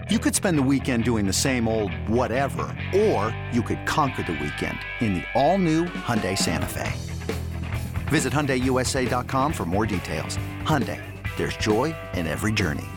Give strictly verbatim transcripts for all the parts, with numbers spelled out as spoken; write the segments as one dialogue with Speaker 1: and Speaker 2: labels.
Speaker 1: You could spend the weekend doing the same old whatever, or you could conquer the weekend in the all-new Hyundai Santa Fe. Visit Hyundai U S A dot com for more details. Hyundai, there's joy in every journey.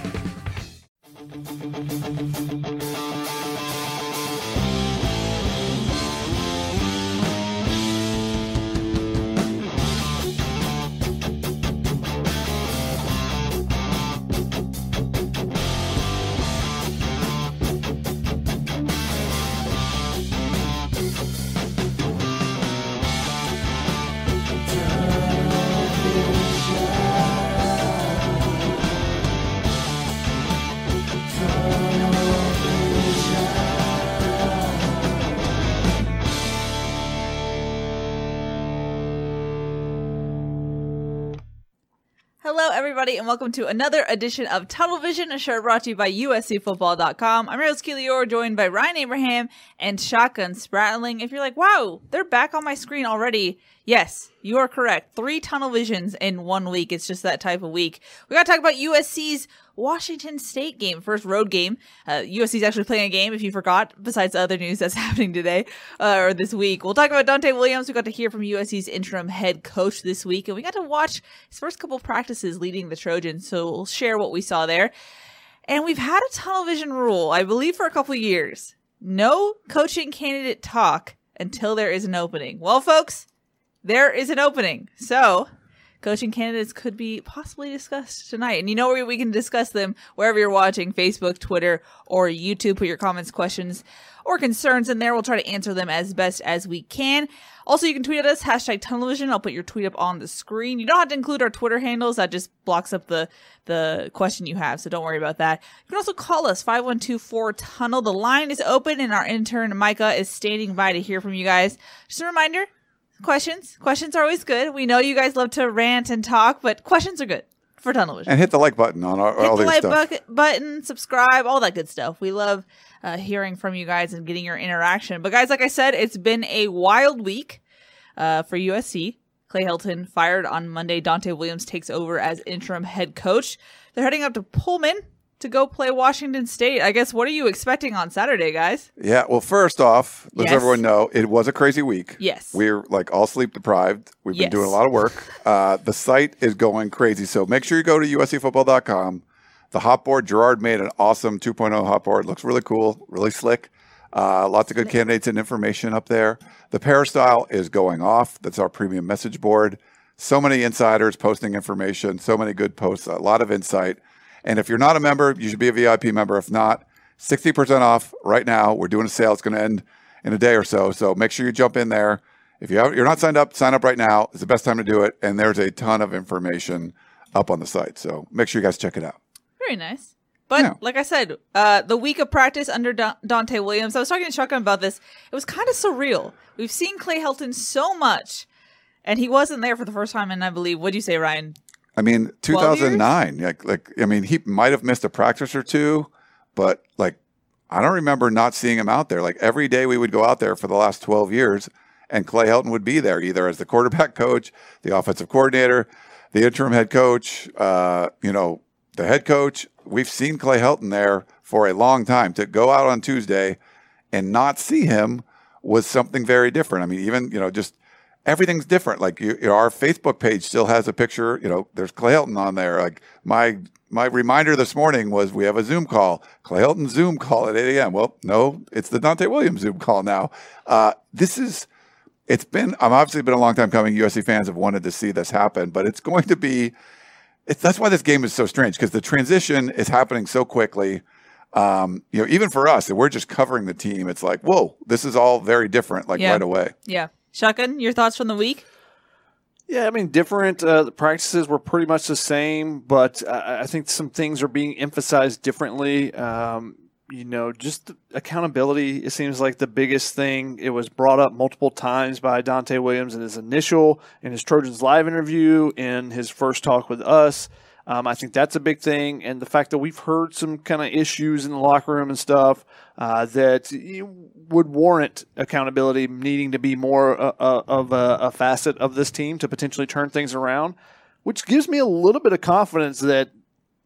Speaker 2: Hello, everybody, and welcome to another edition of Tunnel Vision, a show brought to you by U S C Football dot com. I'm Rose Keelior, joined by Ryan Abraham and Shotgun Spratling. If you're like, wow, they're back on my screen already, yes, you are correct. Three Tunnel Visions in one week. It's just that type of week. We got to talk about U S C's Washington State game, first road game. Uh, U S C's actually playing a game, if you forgot, besides the other news that's happening today uh, or this week. We'll talk about Dante Williams. We got to hear from U S C's interim head coach this week, and we got to watch his first couple practices leading the Trojans, so we'll share what we saw there. And we've had a Tunnel Vision rule, I believe, for a couple years. No coaching candidate talk until there is an opening. Well, folks, there is an opening. So coaching candidates could be possibly discussed tonight. And you know where we can discuss them, wherever you're watching, Facebook, Twitter, or YouTube. Put your comments, questions, or concerns in there. We'll try to answer them as best as we can. Also, you can tweet at us, hashtag Tunnelvision. I'll put your tweet up on the screen. You don't have to include our Twitter handles. That just blocks up the, the question you have, so don't worry about that. You can also call us, five one two four tunnel. The line is open, and our intern, Micah, is standing by to hear from you guys. Just a reminder, questions. Questions are always good. We know you guys love to rant and talk, but questions are good for Tunnel Vision.
Speaker 3: And hit the like button on our,
Speaker 2: hit
Speaker 3: all
Speaker 2: the
Speaker 3: this
Speaker 2: like
Speaker 3: stuff.
Speaker 2: bucket, button, subscribe, all that good stuff. We love uh, hearing from you guys and getting your interaction. But guys, like I said, it's been a wild week uh, for U S C. Clay Helton fired on Monday. Dante Williams takes over as interim head coach. They're heading up to Pullman to go play Washington State. I guess, what are you expecting on Saturday, guys?
Speaker 3: Yeah, well, first off, let
Speaker 2: Yes.
Speaker 3: everyone know it was a crazy week.
Speaker 2: Yes.
Speaker 3: We're like all sleep deprived. We've been
Speaker 2: Yes.
Speaker 3: doing a lot of work. Uh, the site is going crazy. So make sure you go to U S C Football dot com. The hot board, Gerard made an awesome two point oh hot board. Looks really cool, really slick. Uh, lots of good candidates and information up there. The Peristyle is going off. That's our premium message board. So many insiders posting information, so many good posts, a lot of insight. And if you're not a member, you should be a V I P member. If not, sixty percent off right now. We're doing a sale. It's going to end in a day or so. So make sure you jump in there. If you have, you're not signed up, sign up right now. It's the best time to do it. And there's a ton of information up on the site. So make sure you guys check it out.
Speaker 2: Very nice. But
Speaker 3: Yeah.
Speaker 2: like I said, uh, the week of practice under Da- Dante Williams, I was talking to Shotgun about this. It was kind of surreal. We've seen Clay Helton so much, and he wasn't there for the first time in, I believe, what do you say, Ryan?
Speaker 3: I mean, two
Speaker 2: twelve
Speaker 3: thousand nine, like, like, I mean, he might have missed a practice or two, but like, I don't remember not seeing him out there. Like every day we would go out there for the last twelve years and Clay Helton would be there either as the quarterback coach, the offensive coordinator, the interim head coach, uh, you know, the head coach. We've seen Clay Helton there for a long time. To go out on Tuesday and not see him was something very different. I mean, even, you know, just everything's different. Like you, you know, our Facebook page still has a picture, you know, there's Clay Helton on there. Like my, my reminder this morning was we have a Zoom call, Clay Helton Zoom call at eight a.m. Well, no, it's the Dante Williams Zoom call now. Uh, this is, it's been, I'm obviously been a long time coming. U S C fans have wanted to see this happen, but it's going to be, it's, that's why this game is so strange, because the transition is happening so quickly. Um, you know, even for us, we're just covering the team. It's like, whoa, this is all very different, like
Speaker 2: Yeah.
Speaker 3: right away.
Speaker 2: Yeah. Shotgun, your thoughts from the week?
Speaker 4: Yeah, I mean, different. Uh, the practices were pretty much the same, but uh, I think some things are being emphasized differently. Um, you know, just accountability, it seems like the biggest thing. It was brought up multiple times by Dante Williams in his initial, in his Trojans Live interview, in his first talk with us. Um, I think that's a big thing. And the fact that we've heard some kind of issues in the locker room and stuff uh, that would warrant accountability needing to be more uh, uh, of a, a facet of this team to potentially turn things around, which gives me a little bit of confidence that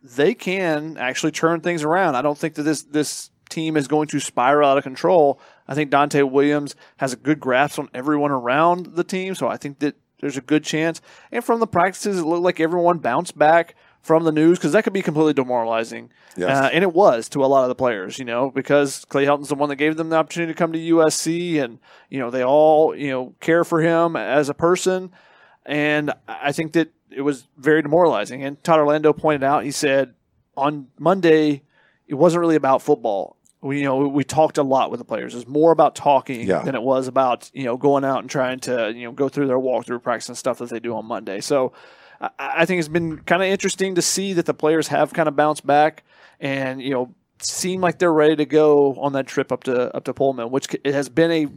Speaker 4: they can actually turn things around. I don't think that this this team is going to spiral out of control. I think Dante Williams has a good grasp on everyone around the team, so I think that there's a good chance. And from the practices, it looked like everyone bounced back from the news, because that could be completely demoralizing.
Speaker 3: Yes.
Speaker 4: Uh, and it was to a lot of the players, you know, because Clay Helton's the one that gave them the opportunity to come to U S C, and, you know, they all, you know, care for him as a person. And I think that it was very demoralizing. And Todd Orlando pointed out, he said, on Monday, it wasn't really about football. We, you know, we talked a lot with the players. It was more about talking
Speaker 3: yeah.
Speaker 4: than it was about, you know, going out and trying to, you know, go through their walkthrough practice and stuff that they do on Monday. So I, I think it's been kind of interesting to see that the players have kind of bounced back and, you know, seem like they're ready to go on that trip up to up to Pullman, which it has been a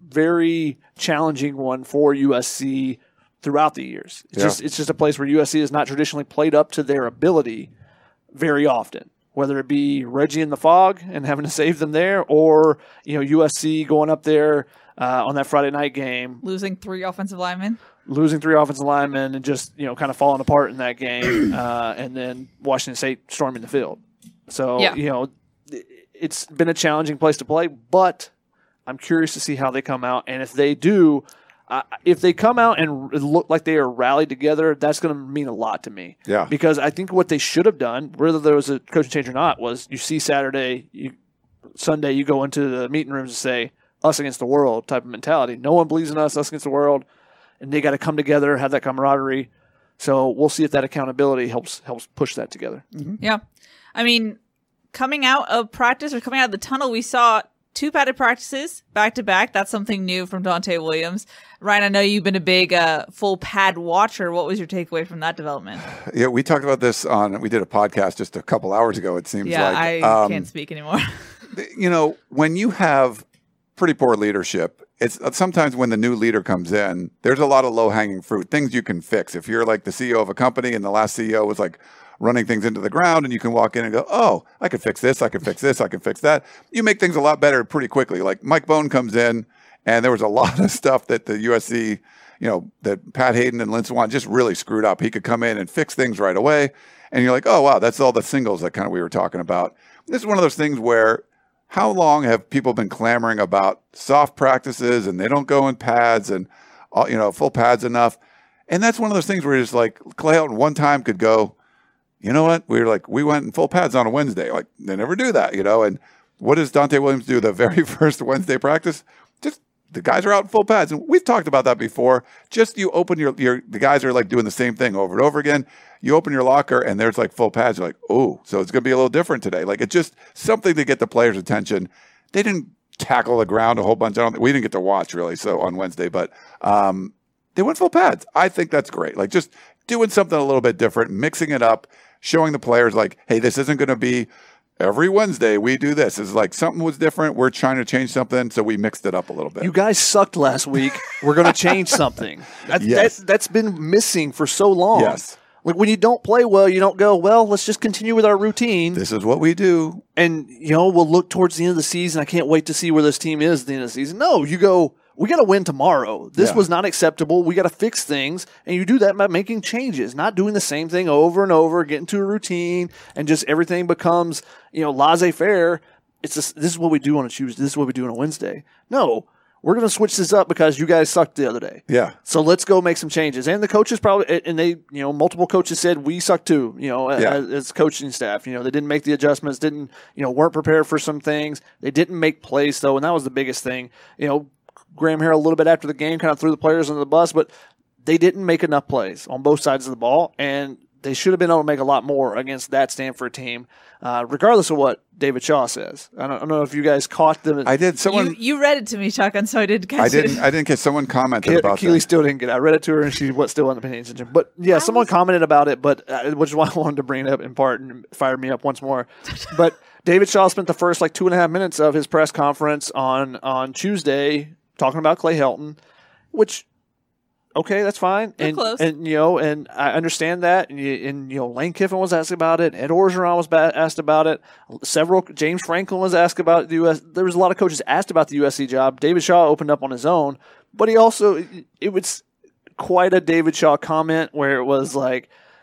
Speaker 4: very challenging one for U S C throughout the years. It's
Speaker 3: yeah.
Speaker 4: just it's just a place where U S C has not traditionally played up to their ability very often. Whether it be Reggie in the fog and having to save them there, or, you know, U S C going up there uh, on that Friday night game,
Speaker 2: losing three offensive linemen,
Speaker 4: losing three offensive linemen, and just, you know, kind of falling apart in that game, uh, and then Washington State storming the field. So,
Speaker 2: yeah.
Speaker 4: you know, it's been a challenging place to play, but I'm curious to see how they come out, and if they do. Uh, if they come out and look like they are rallied together, that's going to mean a lot to me.
Speaker 3: Yeah.
Speaker 4: Because I think what they should have done, whether there was a coaching change or not, was you see Saturday, you, Sunday, you go into the meeting rooms and say, us against the world type of mentality. No one believes in us, us against the world. And they got to come together, have that camaraderie. So we'll see if that accountability helps helps push that together.
Speaker 2: Mm-hmm. Yeah. I mean, coming out of practice or coming out of the tunnel, we saw two padded practices back to back. That's something new from Dante Williams. Ryan, I know you've been a big uh, full pad watcher. What was your takeaway from that development?
Speaker 3: Yeah, we talked about this on, we did a podcast just a couple hours ago, it seems
Speaker 2: yeah,
Speaker 3: like.
Speaker 2: Yeah, I
Speaker 3: um,
Speaker 2: can't speak anymore.
Speaker 3: You know, when you have pretty poor leadership, it's sometimes when the new leader comes in, there's a lot of low-hanging fruit, things you can fix. If you're like the C E O of a company and the last C E O was like running things into the ground, and you can walk in and go, oh, I could fix this, I could fix this, I can fix that. You make things a lot better pretty quickly. Like Mike Bone comes in, and there was a lot of stuff that the U S C, you know, that Pat Hayden and Lynn Swann just really screwed up. He could come in and fix things right away, and you're like, oh, wow, that's all the singles that kind of we were talking about. This is one of those things where how long have people been clamoring about soft practices, and they don't go in pads and, you know, full pads enough? And that's one of those things where you're just like, Clay Helton one time could go, you know what? We were like, we went in full pads on a Wednesday. Like, they never do that, you know? And what does Dante Williams do the very first Wednesday practice? Just the guys are out in full pads. And we've talked about that before. Just you open your, your the guys are like doing the same thing over and over again. You open your locker and there's like full pads. You're like, oh, so it's going to be a little different today. Like, it's just something to get the players' attention. They didn't tackle the ground a whole bunch. I don't, we didn't get to watch really, so on Wednesday, but um, they went full pads. I think that's great. Like, just doing something a little bit different, mixing it up, showing the players like, hey, this isn't going to be every Wednesday we do this. It's like something was different. We're trying to change something, so we mixed it up a little bit.
Speaker 4: You guys sucked last week. We're going to change something. That,
Speaker 3: yes.
Speaker 4: that, that's been missing for so long.
Speaker 3: Yes.
Speaker 4: Like, when you don't play well, you don't go, well, let's just continue with our routine.
Speaker 3: This is what we do.
Speaker 4: And, you know, we'll look towards the end of the season. I can't wait to see where this team is at the end of the season. No, you go, we got to win tomorrow. This
Speaker 3: Yeah.
Speaker 4: was not acceptable. We got to fix things. And you do that by making changes, not doing the same thing over and over, getting to a routine, and just everything becomes, you know, laissez-faire. It's just, this is what we do on a Tuesday. This is what we do on a Wednesday. No, we're going to switch this up because you guys sucked the other day.
Speaker 3: Yeah.
Speaker 4: So let's go make some changes. And the coaches probably, and they, you know, multiple coaches said we suck too, you know,
Speaker 3: Yeah.
Speaker 4: as, as coaching staff. You know, they didn't make the adjustments, didn't, you know, weren't prepared for some things. They didn't make plays, though, and that was the biggest thing. You know, Graham Harrell a little bit after the game kind of threw the players under the bus, but they didn't make enough plays on both sides of the ball, and they should have been able to make a lot more against that Stanford team, uh, regardless of what David Shaw says. I don't, I don't know if you guys caught them.
Speaker 3: I did. Someone.
Speaker 2: you, you read it to me, Shotgun, so I did catch
Speaker 3: I didn't.
Speaker 2: it.
Speaker 3: I didn't get. Someone commented
Speaker 4: Ke-
Speaker 3: about
Speaker 4: Keely
Speaker 3: that.
Speaker 4: still didn't get it. I read it to her, and she was still wasn't paying attention. But yeah, someone
Speaker 2: was-
Speaker 4: commented about it, but uh, which is why I wanted to bring it up in part and fire me up once more. But David Shaw spent the first like two and a half minutes of his press conference on on Tuesday talking about Clay Helton, which. Okay, that's fine.
Speaker 2: They're
Speaker 4: and,
Speaker 2: close.
Speaker 4: and, you know, and I understand that. And, you, and, you know, Lane Kiffin was asked about it. Ed Orgeron was ba- asked about it. Several, James Franklin was asked about the U S. There was a lot of coaches asked about the U S C job. David Shaw opened up on his own, but he also, it was quite a David Shaw comment where it was like,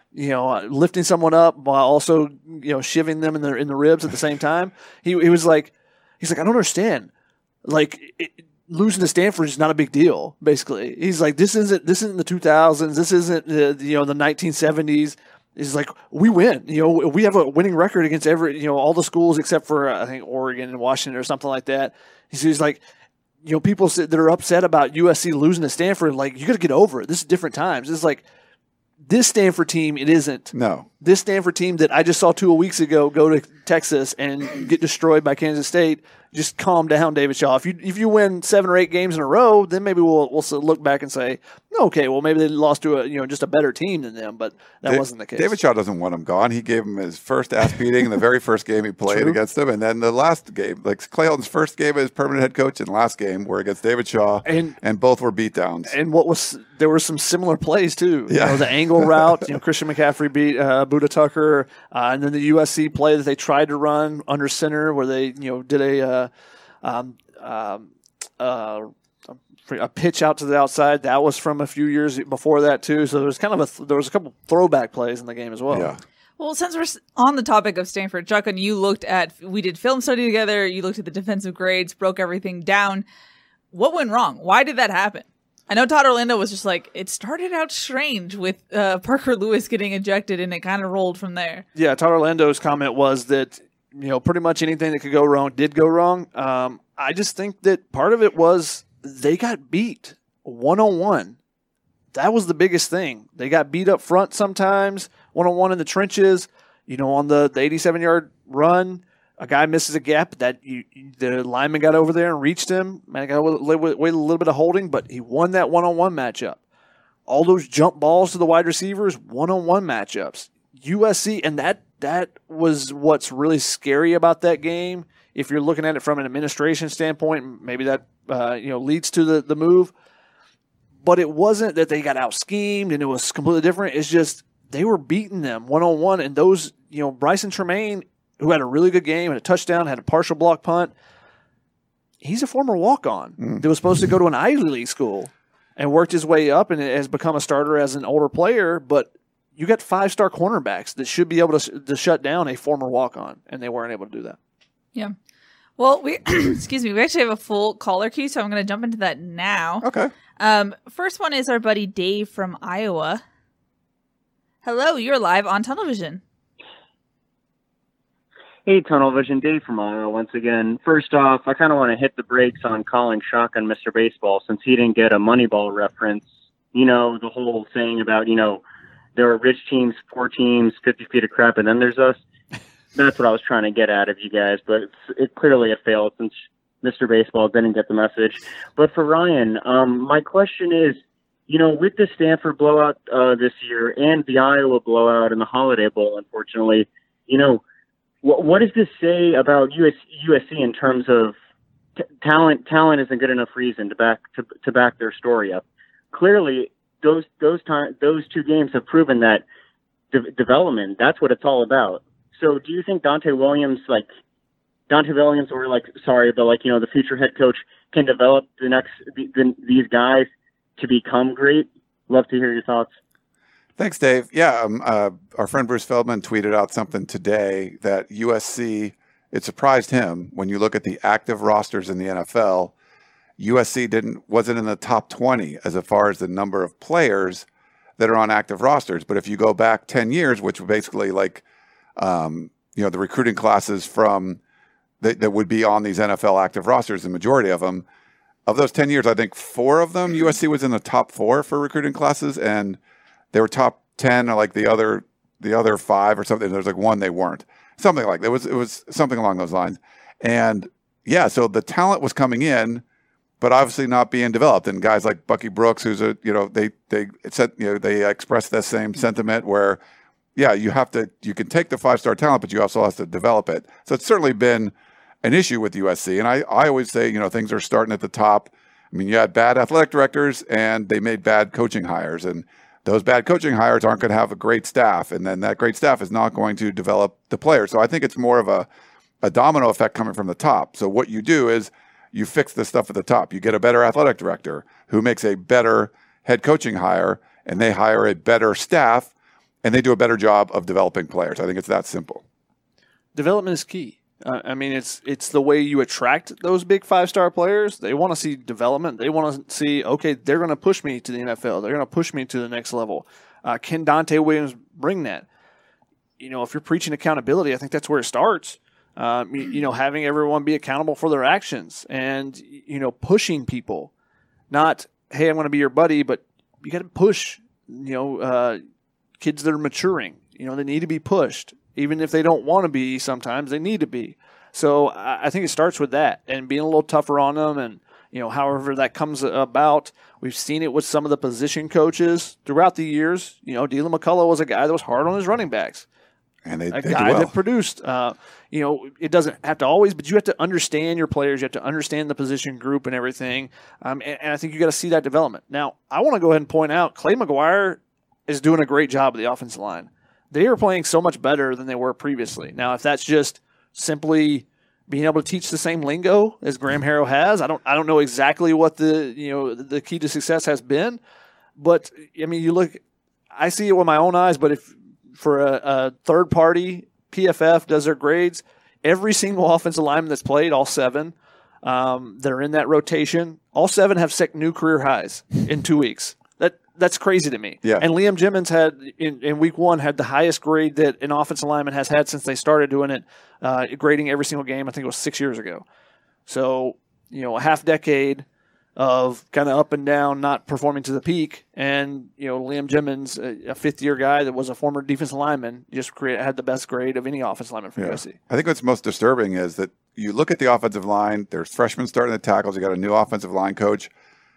Speaker 4: you know, lifting someone up while also, you know, shivving them in the in the ribs at the same time. He he was like, he's like, I don't understand. Like it, losing to Stanford is not a big deal. Basically, he's like, this isn't this isn't the two thousands. This isn't the you know the nineteen seventies. He's like, we win. You know, we have a winning record against every you know all the schools except for uh, I think Oregon and Washington or something like that. He's, he's like. You know, people that are upset about U S C losing to Stanford, like, you got to get over it. This is different times. It's like, this Stanford team, it isn't.
Speaker 3: No.
Speaker 4: This Stanford team that I just saw two weeks ago go to Texas and get destroyed by Kansas State, just calm down, David Shaw. If you if you win seven or eight games in a row, then maybe we'll we'll look back and say, okay, well, maybe they lost to a you know just a better team than them, but that
Speaker 3: Da-
Speaker 4: wasn't the case.
Speaker 3: David Shaw doesn't want him gone. He gave him his first ass beating in the very first game he played
Speaker 4: True.
Speaker 3: against him, and then the last game, like Clay Helton's first game as permanent head coach and last game were against David Shaw,
Speaker 4: And-
Speaker 3: and both were beatdowns.
Speaker 4: And what was there were some similar plays too. You
Speaker 3: Yeah.
Speaker 4: know, the angle route. You know, Christian McCaffrey beat uh, Buda Tucker, uh, and then the U S C play that they tried to run under center, where they you know did a uh, um, um, uh, a pitch out to the outside. That was from a few years before that too. So there was kind of a th- there was a couple throwback plays in the game as well.
Speaker 3: Yeah.
Speaker 2: Well, since we're s- on the topic of Stanford, Chuck, and you looked at, we did film study together, you looked at the defensive grades, broke everything down. What went wrong? Why did that happen? I know Todd Orlando was just like, it started out strange with uh, Parker Lewis getting ejected, and it kind of rolled from there.
Speaker 4: Yeah, Todd Orlando's comment was that, you know, pretty much anything that could go wrong did go wrong. Um, I just think that part of it was they got beat one-on-one. That was the biggest thing. They got beat up front sometimes, one-on-one in the trenches. You know, on the, the eighty-seven-yard run, a guy misses a gap that you, the lineman got over there and reached him. Man, got away with a little bit of holding, but he won that one-on-one matchup. All those jump balls to the wide receivers, one-on-one matchups. U S C, and that that was what's really scary about that game. If you're looking at it from an administration standpoint, maybe that uh, you know leads to the, the move. But it wasn't that they got out schemed and it was completely different. It's just they were beating them one-on-one, and those, you know, Bryson Tremaine, who had a really good game, had a touchdown, had a partial block punt, he's a former walk-on
Speaker 3: Mm.
Speaker 4: that was supposed to go to an Ivy League school and worked his way up and has become a starter as an older player. But you got five-star cornerbacks that should be able to, to shut down a former walk-on, and they weren't able to do that.
Speaker 2: Yeah. Well, we excuse me, we actually have a full caller queue, so I'm going to jump into that now.
Speaker 3: Okay.
Speaker 2: Um, first one is our buddy Dave from Iowa. Hello, you're live on Tunnel Vision.
Speaker 5: Hey, Tunnel Vision, Dave from Iowa once again. First off, I kind of want to hit the brakes on calling shotgun Mister Baseball since he didn't get a Moneyball reference. You know, the whole saying about, you know, there are rich teams, poor teams, fifty feet of crap, and then there's us. That's what I was trying to get at of you guys, but it's, it clearly it failed since Mister Baseball didn't get the message. But for Ryan, um, my question is, you know, with the Stanford blowout uh, this year and the Iowa blowout and the Holiday Bowl, unfortunately, you know, what, what does this say about U S, U S C in terms of t- talent? Talent isn't good enough reason to back to, to back their story up. Clearly, those those time those two games have proven that de- development. That's what it's all about. So, do you think Dante Williams, like Dante Williams, or like sorry, but like you know, the future head coach can develop the next the, the, these guys to become great? Love to hear your thoughts.
Speaker 3: Thanks, Dave. Yeah, um, uh, our friend Bruce Feldman tweeted out something today that U S C, it surprised him when you look at the active rosters in the N F L, U S C didn't wasn't in the top twenty as far as the number of players that are on active rosters. But if you go back ten years, which were basically like, um, you know, the recruiting classes from that, that would be on these N F L active rosters, the majority of them, of those ten years, I think four of them, U S C was in the top four for recruiting classes, and they were top ten, or like the other the other five or something. There's like one they weren't, something like that. It was it was something along those lines. And yeah, so the talent was coming in, but obviously not being developed. And guys like Bucky Brooks, who's a you know they they said you know they expressed that same sentiment where yeah you have to you can take the five star talent, but you also have to develop it. So it's certainly been an issue with U S C. And I I always say you know things are starting at the top. I mean you had bad athletic directors and they made bad coaching hires, and those bad coaching hires aren't going to have a great staff, and then that great staff is not going to develop the players. So I think it's more of a, a domino effect coming from the top. So what you do is you fix the stuff at the top. You get a better athletic director who makes a better head coaching hire, and they hire a better staff, and they do a better job of developing players. I think it's that simple.
Speaker 4: Development is key. Uh, I mean, it's it's the way you attract those big five-star players. They want to see development. They want to see, okay, they're going to push me to the N F L. They're going to push me to the next level. Uh, can Dante Williams bring that? You know, if you're preaching accountability, I think that's where it starts. Um, you, you know, having everyone be accountable for their actions and, you know, pushing people. Not, hey, I'm going to be your buddy, but you got to push, you know, uh, kids that are maturing. You know, they need to be pushed. Even if they don't want to be, sometimes they need to be. So I, I think it starts with that and being a little tougher on them and, you know, however that comes about. We've seen it with some of the position coaches throughout the years. You know, Dylan McCullough was a guy that was hard on his running backs.
Speaker 3: And they,
Speaker 4: a
Speaker 3: they
Speaker 4: guy
Speaker 3: do well.
Speaker 4: that produced. Uh, you know, it doesn't have to always, but you have to understand your players. You have to understand the position group and everything. Um, and, and I think you got to see that development. Now, I want to go ahead and point out Clay McGuire is doing a great job of the offensive line. They are playing so much better than they were previously. Now, if that's just simply being able to teach the same lingo as Graham Harrell has, I don't, I don't know exactly what the, you know, the key to success has been. But I mean, you look, I see it with my own eyes. But if for a, a third party, P F F does their grades, every single offensive lineman that's played, all seven, um, that are in that rotation, all seven have set new career highs in two weeks. That that's crazy to me.
Speaker 3: Yeah.
Speaker 4: And Liam Jimmons had in, in week one had the highest grade that an offensive lineman has had since they started doing it, uh, grading every single game. I think it was six years ago. So, you know, a half decade of kind of up and down, not performing to the peak. And, you know, Liam Jimmons, a, a fifth-year guy that was a former defensive lineman, just create, had the best grade of any offensive lineman for
Speaker 3: Yeah.
Speaker 4: U S C.
Speaker 3: I think what's most disturbing is that you look at the offensive line, there's freshmen starting the tackles, you got a new offensive line coach.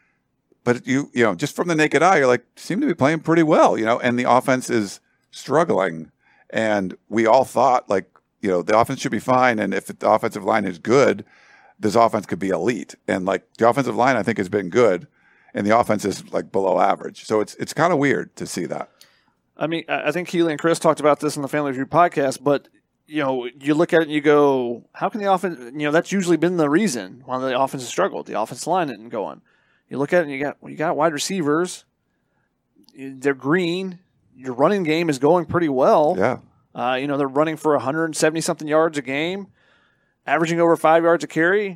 Speaker 3: But you, you know, just from the naked eye, you're like, seem to be playing pretty well, you know, and the offense is struggling. And we all thought, like, you know, the offense should be fine. And if the offensive line is good, this offense could be elite. And like the offensive line, I think, has been good, and the offense is like below average. So it's it's kind of weird to see that.
Speaker 4: I mean, I think Keely and Chris talked about this in the Family Review podcast, but you know, you look at it and you go, how can the offense? You know, that's usually been the reason why the offense has struggled. The offensive line didn't go on. You look at it and you got well, you got wide receivers. They're green. Your running game is going pretty well.
Speaker 3: Yeah.
Speaker 4: Uh, you know, they're running for one hundred seventy something yards a game, averaging over five yards a carry.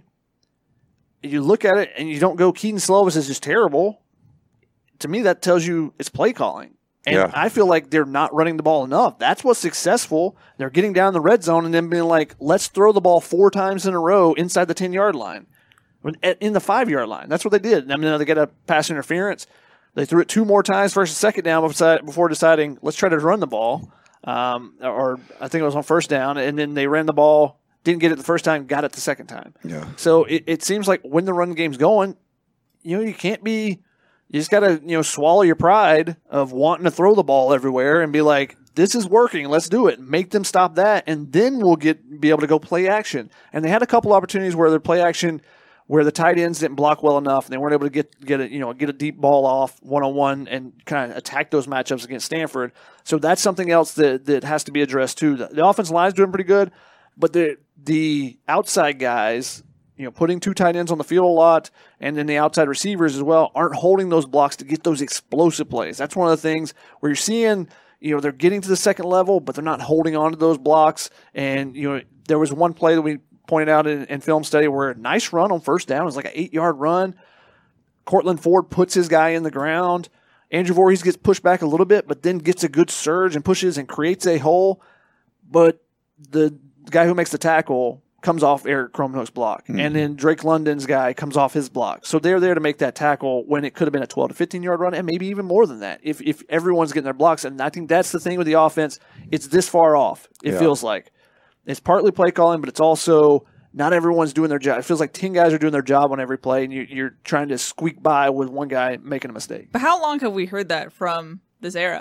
Speaker 4: You look at it and you don't go, Keaton Slovis is just terrible. To me, that tells you it's play calling. And
Speaker 3: Yeah.
Speaker 4: I feel like they're not running the ball enough. That's what's successful. They're getting down the red zone and then being like, let's throw the ball four times in a row inside the ten-yard line, in the five-yard line. That's what they did. I mean, they get a pass interference. They threw it two more times first and second down before deciding, let's try to run the ball. Um, or I think it was on first down, and then they ran the ball, didn't get it the first time, got it the second time.
Speaker 3: Yeah.
Speaker 4: So it, it seems like when the run game's going, you know, you can't be – you just got to, you know, swallow your pride of wanting to throw the ball everywhere and be like, this is working, let's do it. Make them stop that, and then we'll get be able to go play action. And they had a couple opportunities where their play action – where the tight ends didn't block well enough, and they weren't able to get get a you know get a deep ball off one on one and kind of attack those matchups against Stanford. So that's something else that that has to be addressed too. The, the offensive line's doing pretty good, but the the outside guys, you know, putting two tight ends on the field a lot, and then the outside receivers as well, aren't holding those blocks to get those explosive plays. That's one of the things where you're seeing, you know, they're getting to the second level, but they're not holding on to those blocks. And you know, there was one play that we pointed out in, in film study where a nice run on first down. It was like an eight-yard run. Cortland Ford puts his guy in the ground. Andrew Voorhees gets pushed back a little bit, but then gets a good surge and pushes and creates a hole. But the guy who makes the tackle comes off Eric Kromhoek's block. Mm-hmm. And then Drake London's guy comes off his block. So they're there to make that tackle when it could have been a twelve to fifteen-yard run, and maybe even more than that if, if everyone's getting their blocks. And I think that's the thing with the offense. It's this far off, it yeah. feels like. It's partly play calling, but it's also not everyone's doing their job. It feels like ten guys are doing their job on every play, and you, you're trying to squeak by with one guy making a mistake.
Speaker 2: But how long have we heard that from this era?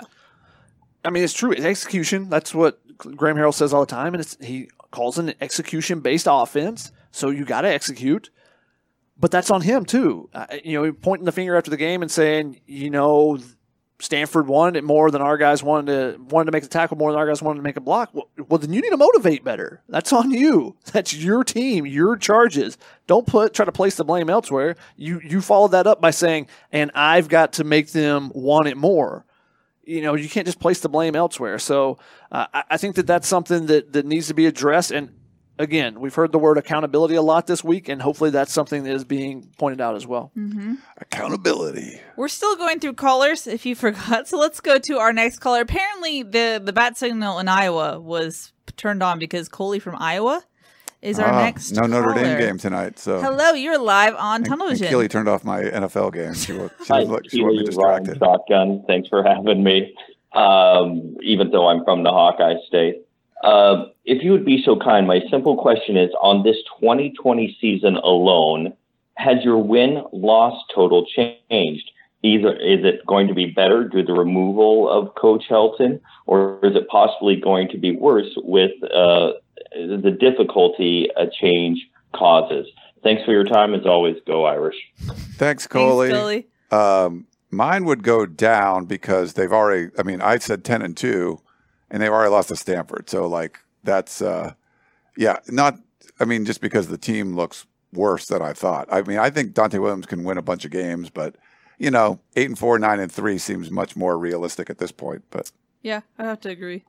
Speaker 4: I mean, it's true. It's execution. That's what Graham Harrell says all the time, and it's, he calls it an execution-based offense, so you got to execute. But that's on him, too. Uh, you know, pointing the finger after the game and saying, you know, Stanford wanted it more than our guys wanted to wanted to make the tackle more than our guys wanted to make a block. Well, well, then you need to motivate better. That's on you. That's your team, your charges. Don't put try to place the blame elsewhere. You you follow that up by saying, and I've got to make them want it more. you know, you can't just place the blame elsewhere. So uh, I, I think that that's something that, that needs to be addressed. And again, we've heard the word accountability a lot this week, and hopefully that's something that is being pointed out as well.
Speaker 2: Mm-hmm.
Speaker 3: Accountability.
Speaker 2: We're still going through callers, if you forgot. So let's go to our next caller. Apparently, the, the bat signal in Iowa was turned on because Coley from Iowa is our
Speaker 3: Ah,
Speaker 2: next
Speaker 3: no Notre
Speaker 2: caller.
Speaker 3: Dame game tonight. So
Speaker 2: Hello, you're live on
Speaker 3: And,
Speaker 2: Tunnel
Speaker 3: and
Speaker 2: Vision.
Speaker 3: Keely turned off my N F L game. She was, she
Speaker 6: Hi,
Speaker 3: was, look- she wanted me
Speaker 6: Keely,
Speaker 3: distracted.
Speaker 6: Ryan Shotgun. Thanks for having me. Um, even though I'm from the Hawkeye State, uh, if you would be so kind, my simple question is: on this twenty twenty season alone, has your win-loss total changed? Either is it going to be better due to the removal of Coach Helton, or is it possibly going to be worse with uh, the difficulty a change causes? Thanks for your time. As always, go Irish.
Speaker 3: Thanks, Coley.
Speaker 2: Thanks, Coley.
Speaker 3: Um, mine would go down because they've already. I mean, I said ten and two, and they've already lost to Stanford. So, like, that's uh, yeah, not. I mean, just because the team looks worse than I thought. I mean, I think Dante Williams can win a bunch of games, but you know, eight and four, nine and three seems much more realistic at this point. But
Speaker 2: Yeah, I have to agree.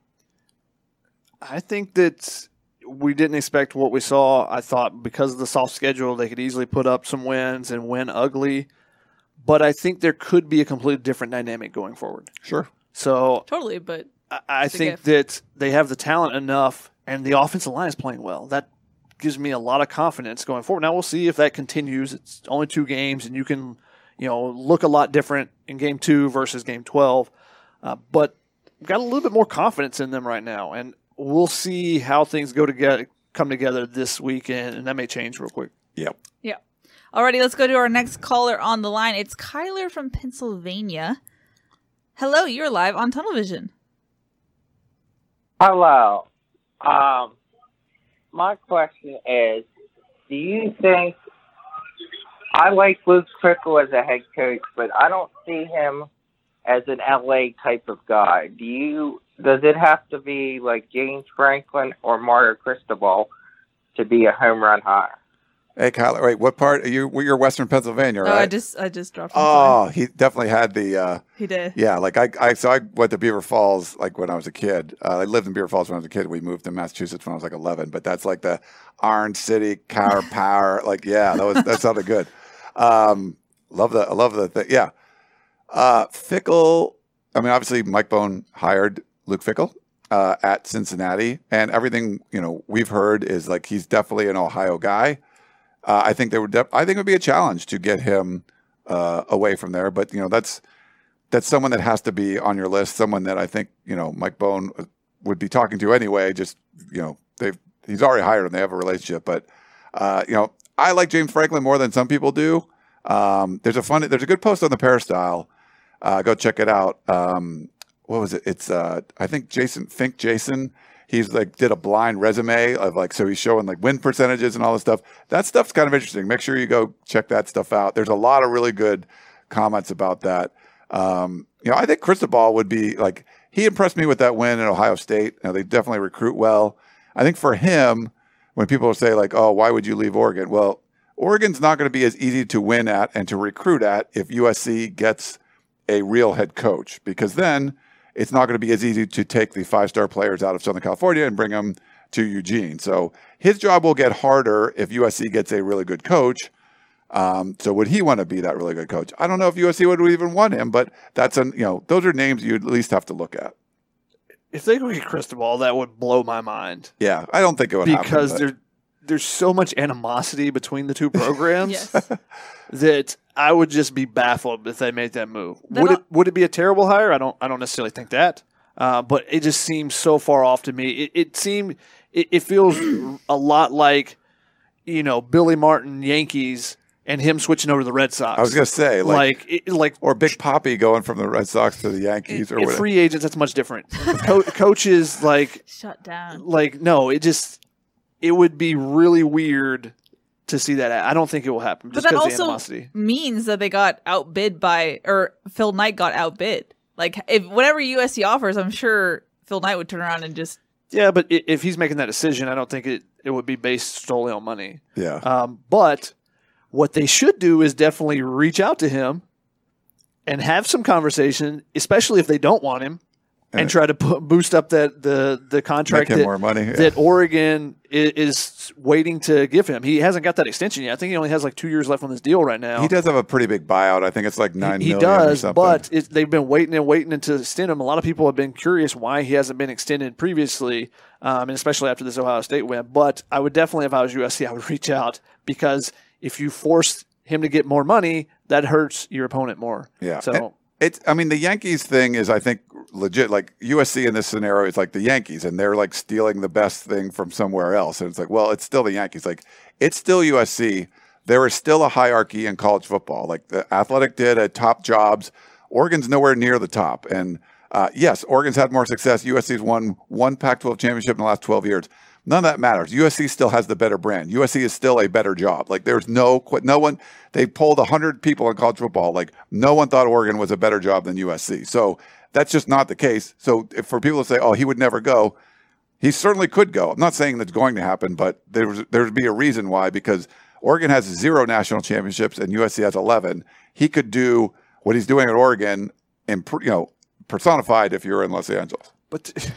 Speaker 4: I think that we didn't expect what we saw. I thought because of the soft schedule, they could easily put up some wins and win ugly. But I think there could be a completely different dynamic going forward.
Speaker 3: sure,
Speaker 4: So
Speaker 2: Totally, but
Speaker 4: I, I
Speaker 2: It's a
Speaker 4: think
Speaker 2: gift.
Speaker 4: that they have the talent enough, and the offensive line is playing well. That gives me a lot of confidence going forward. Now we'll see if that continues. It's only two games, and you can, you know, look a lot different in game two versus game twelve. Uh, but we've got a little bit more confidence in them right now, and we'll see how things go together, come together this weekend, and that may change real quick.
Speaker 3: yep.
Speaker 2: yeah. Alrighty, let's go to our next caller on the line. It's Kyler from Pennsylvania. Hello, you're live on Tunnel Vision.
Speaker 7: Hello. Um, my question is, do you think I like Luke Fickell as a head coach, but I don't see him as an L A type of guy. Do you? Does it have to be like James Franklin or Mario Cristobal to be a home run hire?
Speaker 3: Hey, Kyler, wait, what part? Are you, you're Western Pennsylvania,
Speaker 2: Oh,
Speaker 3: right?
Speaker 2: I just I just dropped him. Sorry.
Speaker 3: Oh, he definitely had the. Uh,
Speaker 2: He did.
Speaker 3: Yeah, like I, I, so I went to Beaver Falls like when I was a kid. Uh, I lived in Beaver Falls when I was a kid. We moved to Massachusetts when I was like eleven. But that's like the Orange City car power. Like, yeah, that was that sounded good. Um, love the, I love the thing. Yeah, uh, Fickell. I mean, obviously, Mike Bone hired Luke Fickell uh, at Cincinnati, and everything you know we've heard is like he's definitely an Ohio guy. Uh, I think there would. Def- I think it would be a challenge to get him uh, away from there. But you know, that's. That's someone that has to be on your list. Someone that I think you know Mike Bone would be talking to anyway. Just you know, they've he's already hired him. They have a relationship. But uh, you know, I like James Franklin more than some people do. Um, there's a fun. There's a good post on the Peristyle. Uh, go check it out. Um, what was it? It's uh, I think Jason Fink. Jason. He's like did a blind resume of like so he's showing like win percentages and all this stuff. That stuff's kind of interesting. Make sure you go check that stuff out. There's a lot of really good comments about that. Um, you know, I think Cristobal would be like, he impressed me with that win at Ohio State. You know, they definitely recruit well. I think for him, when people say like, oh, why would you leave Oregon? Well, Oregon's not going to be as easy to win at and to recruit at if U S C gets a real head coach, because then it's not going to be as easy to take the five-star players out of Southern California and bring them to Eugene. So his job will get harder if U S C gets a really good coach. Um, so would he want to be that really good coach? I don't know if U S C would even want him, but that's an, you know, those are names you at least have to look at.
Speaker 4: If they could get Cristobal, that would blow my mind.
Speaker 3: Yeah, I don't think it would
Speaker 4: because
Speaker 3: happen.
Speaker 4: there, there's so much animosity between the two programs
Speaker 2: Yes.
Speaker 4: that I would just be baffled if they made that move.
Speaker 2: That
Speaker 4: Would
Speaker 2: al-
Speaker 4: it would it be a terrible hire? I don't I don't necessarily think that, uh, but it just seems so far off to me. It, it seemed it, it feels a lot like you know Billy Martin Yankees and him switching over to the Red Sox.
Speaker 3: I was going to say, like,
Speaker 4: like it, like
Speaker 3: or Big Poppy going from the Red Sox to the Yankees, or
Speaker 4: in
Speaker 3: whatever.
Speaker 4: free agents. That's much different. Co- coaches like
Speaker 2: Shut down.
Speaker 4: like no, it just it would be really weird to see that. I don't think it will happen
Speaker 2: But
Speaker 4: just
Speaker 2: that
Speaker 4: because of the
Speaker 2: also
Speaker 4: animosity.
Speaker 2: means that they got outbid by, or Phil Knight got outbid. Like, if whatever U S C offers, I'm sure Phil Knight would turn around and just.
Speaker 4: Yeah, but i- if he's making that decision, I don't think it, it would be based solely on money.
Speaker 3: Yeah.
Speaker 4: Um, but what they should do is definitely reach out to him and have some conversation, especially if they don't want him, and, and try to put, boost up that the the contract
Speaker 3: make him
Speaker 4: that,
Speaker 3: more money. Yeah.
Speaker 4: that Oregon is, is waiting to give him. He hasn't got that extension yet. I think he only has like two years left on this deal right now.
Speaker 3: He does have a pretty big buyout. I think it's like nine
Speaker 4: he, he
Speaker 3: million
Speaker 4: does,
Speaker 3: or something.
Speaker 4: but it, they've been waiting and waiting to extend him. A lot of people have been curious why he hasn't been extended previously, um, and especially after this Ohio State win. But I would definitely, if I was U S C, I would reach out, because if you force him to get more money, that hurts your opponent more.
Speaker 3: Yeah.
Speaker 4: So
Speaker 3: and it's, I mean, the Yankees thing is, I think, legit. Like U S C in this scenario is like the Yankees, and they're like stealing the best thing from somewhere else. And it's like, well, it's still the Yankees. Like, it's still U S C. There is still a hierarchy in college football. Like the Athletic did at top jobs. Oregon's nowhere near the top. And uh, yes, Oregon's had more success. U S C's won one Pac twelve championship in the last twelve years. None of that matters. U S C still has the better brand. U S C is still a better job. Like there's no, no one, they polled one hundred people in college football. Like no one thought Oregon was a better job than U S C. So that's just not the case. So if for people to say, oh, he would never go, he certainly could go. I'm not saying that's going to happen, but there's there'd be a reason why, because Oregon has zero national championships and U S C has eleven. He could do what he's doing at Oregon, and you know, personified if you're in Los Angeles.
Speaker 4: But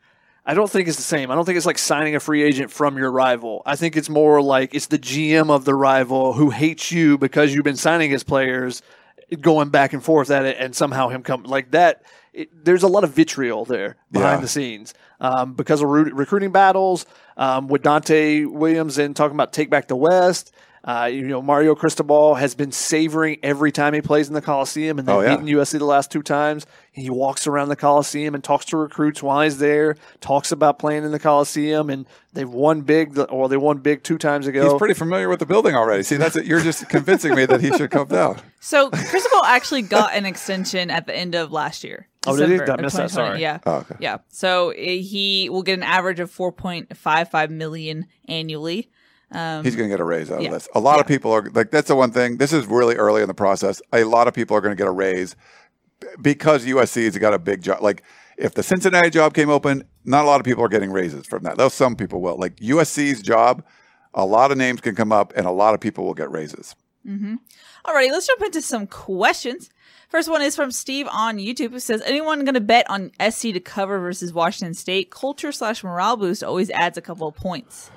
Speaker 4: I don't think it's the same. I don't think it's like signing a free agent from your rival. I think it's more like it's the G M of the rival who hates you because you've been signing his players, going back and forth at it, and somehow him come like that. It, there's a lot of vitriol there behind
Speaker 3: Yeah.
Speaker 4: the scenes um, because of re- recruiting battles um, with Dante Williams and talking about take back the West. Uh, you know, Mario Cristobal has been savoring every time he plays in the Coliseum, and they've
Speaker 3: Oh, yeah.
Speaker 4: beaten U S C the last two times. He walks around the Coliseum and talks to recruits while he's there, talks about playing in the Coliseum, and they've won big, or they won big two times ago.
Speaker 3: He's pretty familiar with the building already. See, that's it. You're just convincing me that he should come down.
Speaker 2: So Cristobal actually got an extension at the end of last year.
Speaker 4: Oh, did he?
Speaker 2: December
Speaker 4: I
Speaker 2: of
Speaker 4: missed that,
Speaker 2: twenty twenty.
Speaker 4: sorry.
Speaker 2: Yeah.
Speaker 3: Oh, okay.
Speaker 2: Yeah. So eh, he will get an average of four point five five million annually. Um,
Speaker 3: He's going to get a raise out
Speaker 2: yeah.
Speaker 3: of this. A lot of
Speaker 2: Yeah.
Speaker 3: people are like, that's the one thing. This is really early in the process. A lot of people are going to get a raise because U S C has got a big job. Like if the Cincinnati job came open, not a lot of people are getting raises from that. Though some people will. Like U S C's job, a lot of names can come up and a lot of people will get raises.
Speaker 2: Alrighty, let's jump into some questions. First one is from Steve on YouTube, who says, anyone going to bet on S C to cover versus Washington State? Culture slash morale boost always adds a couple of points.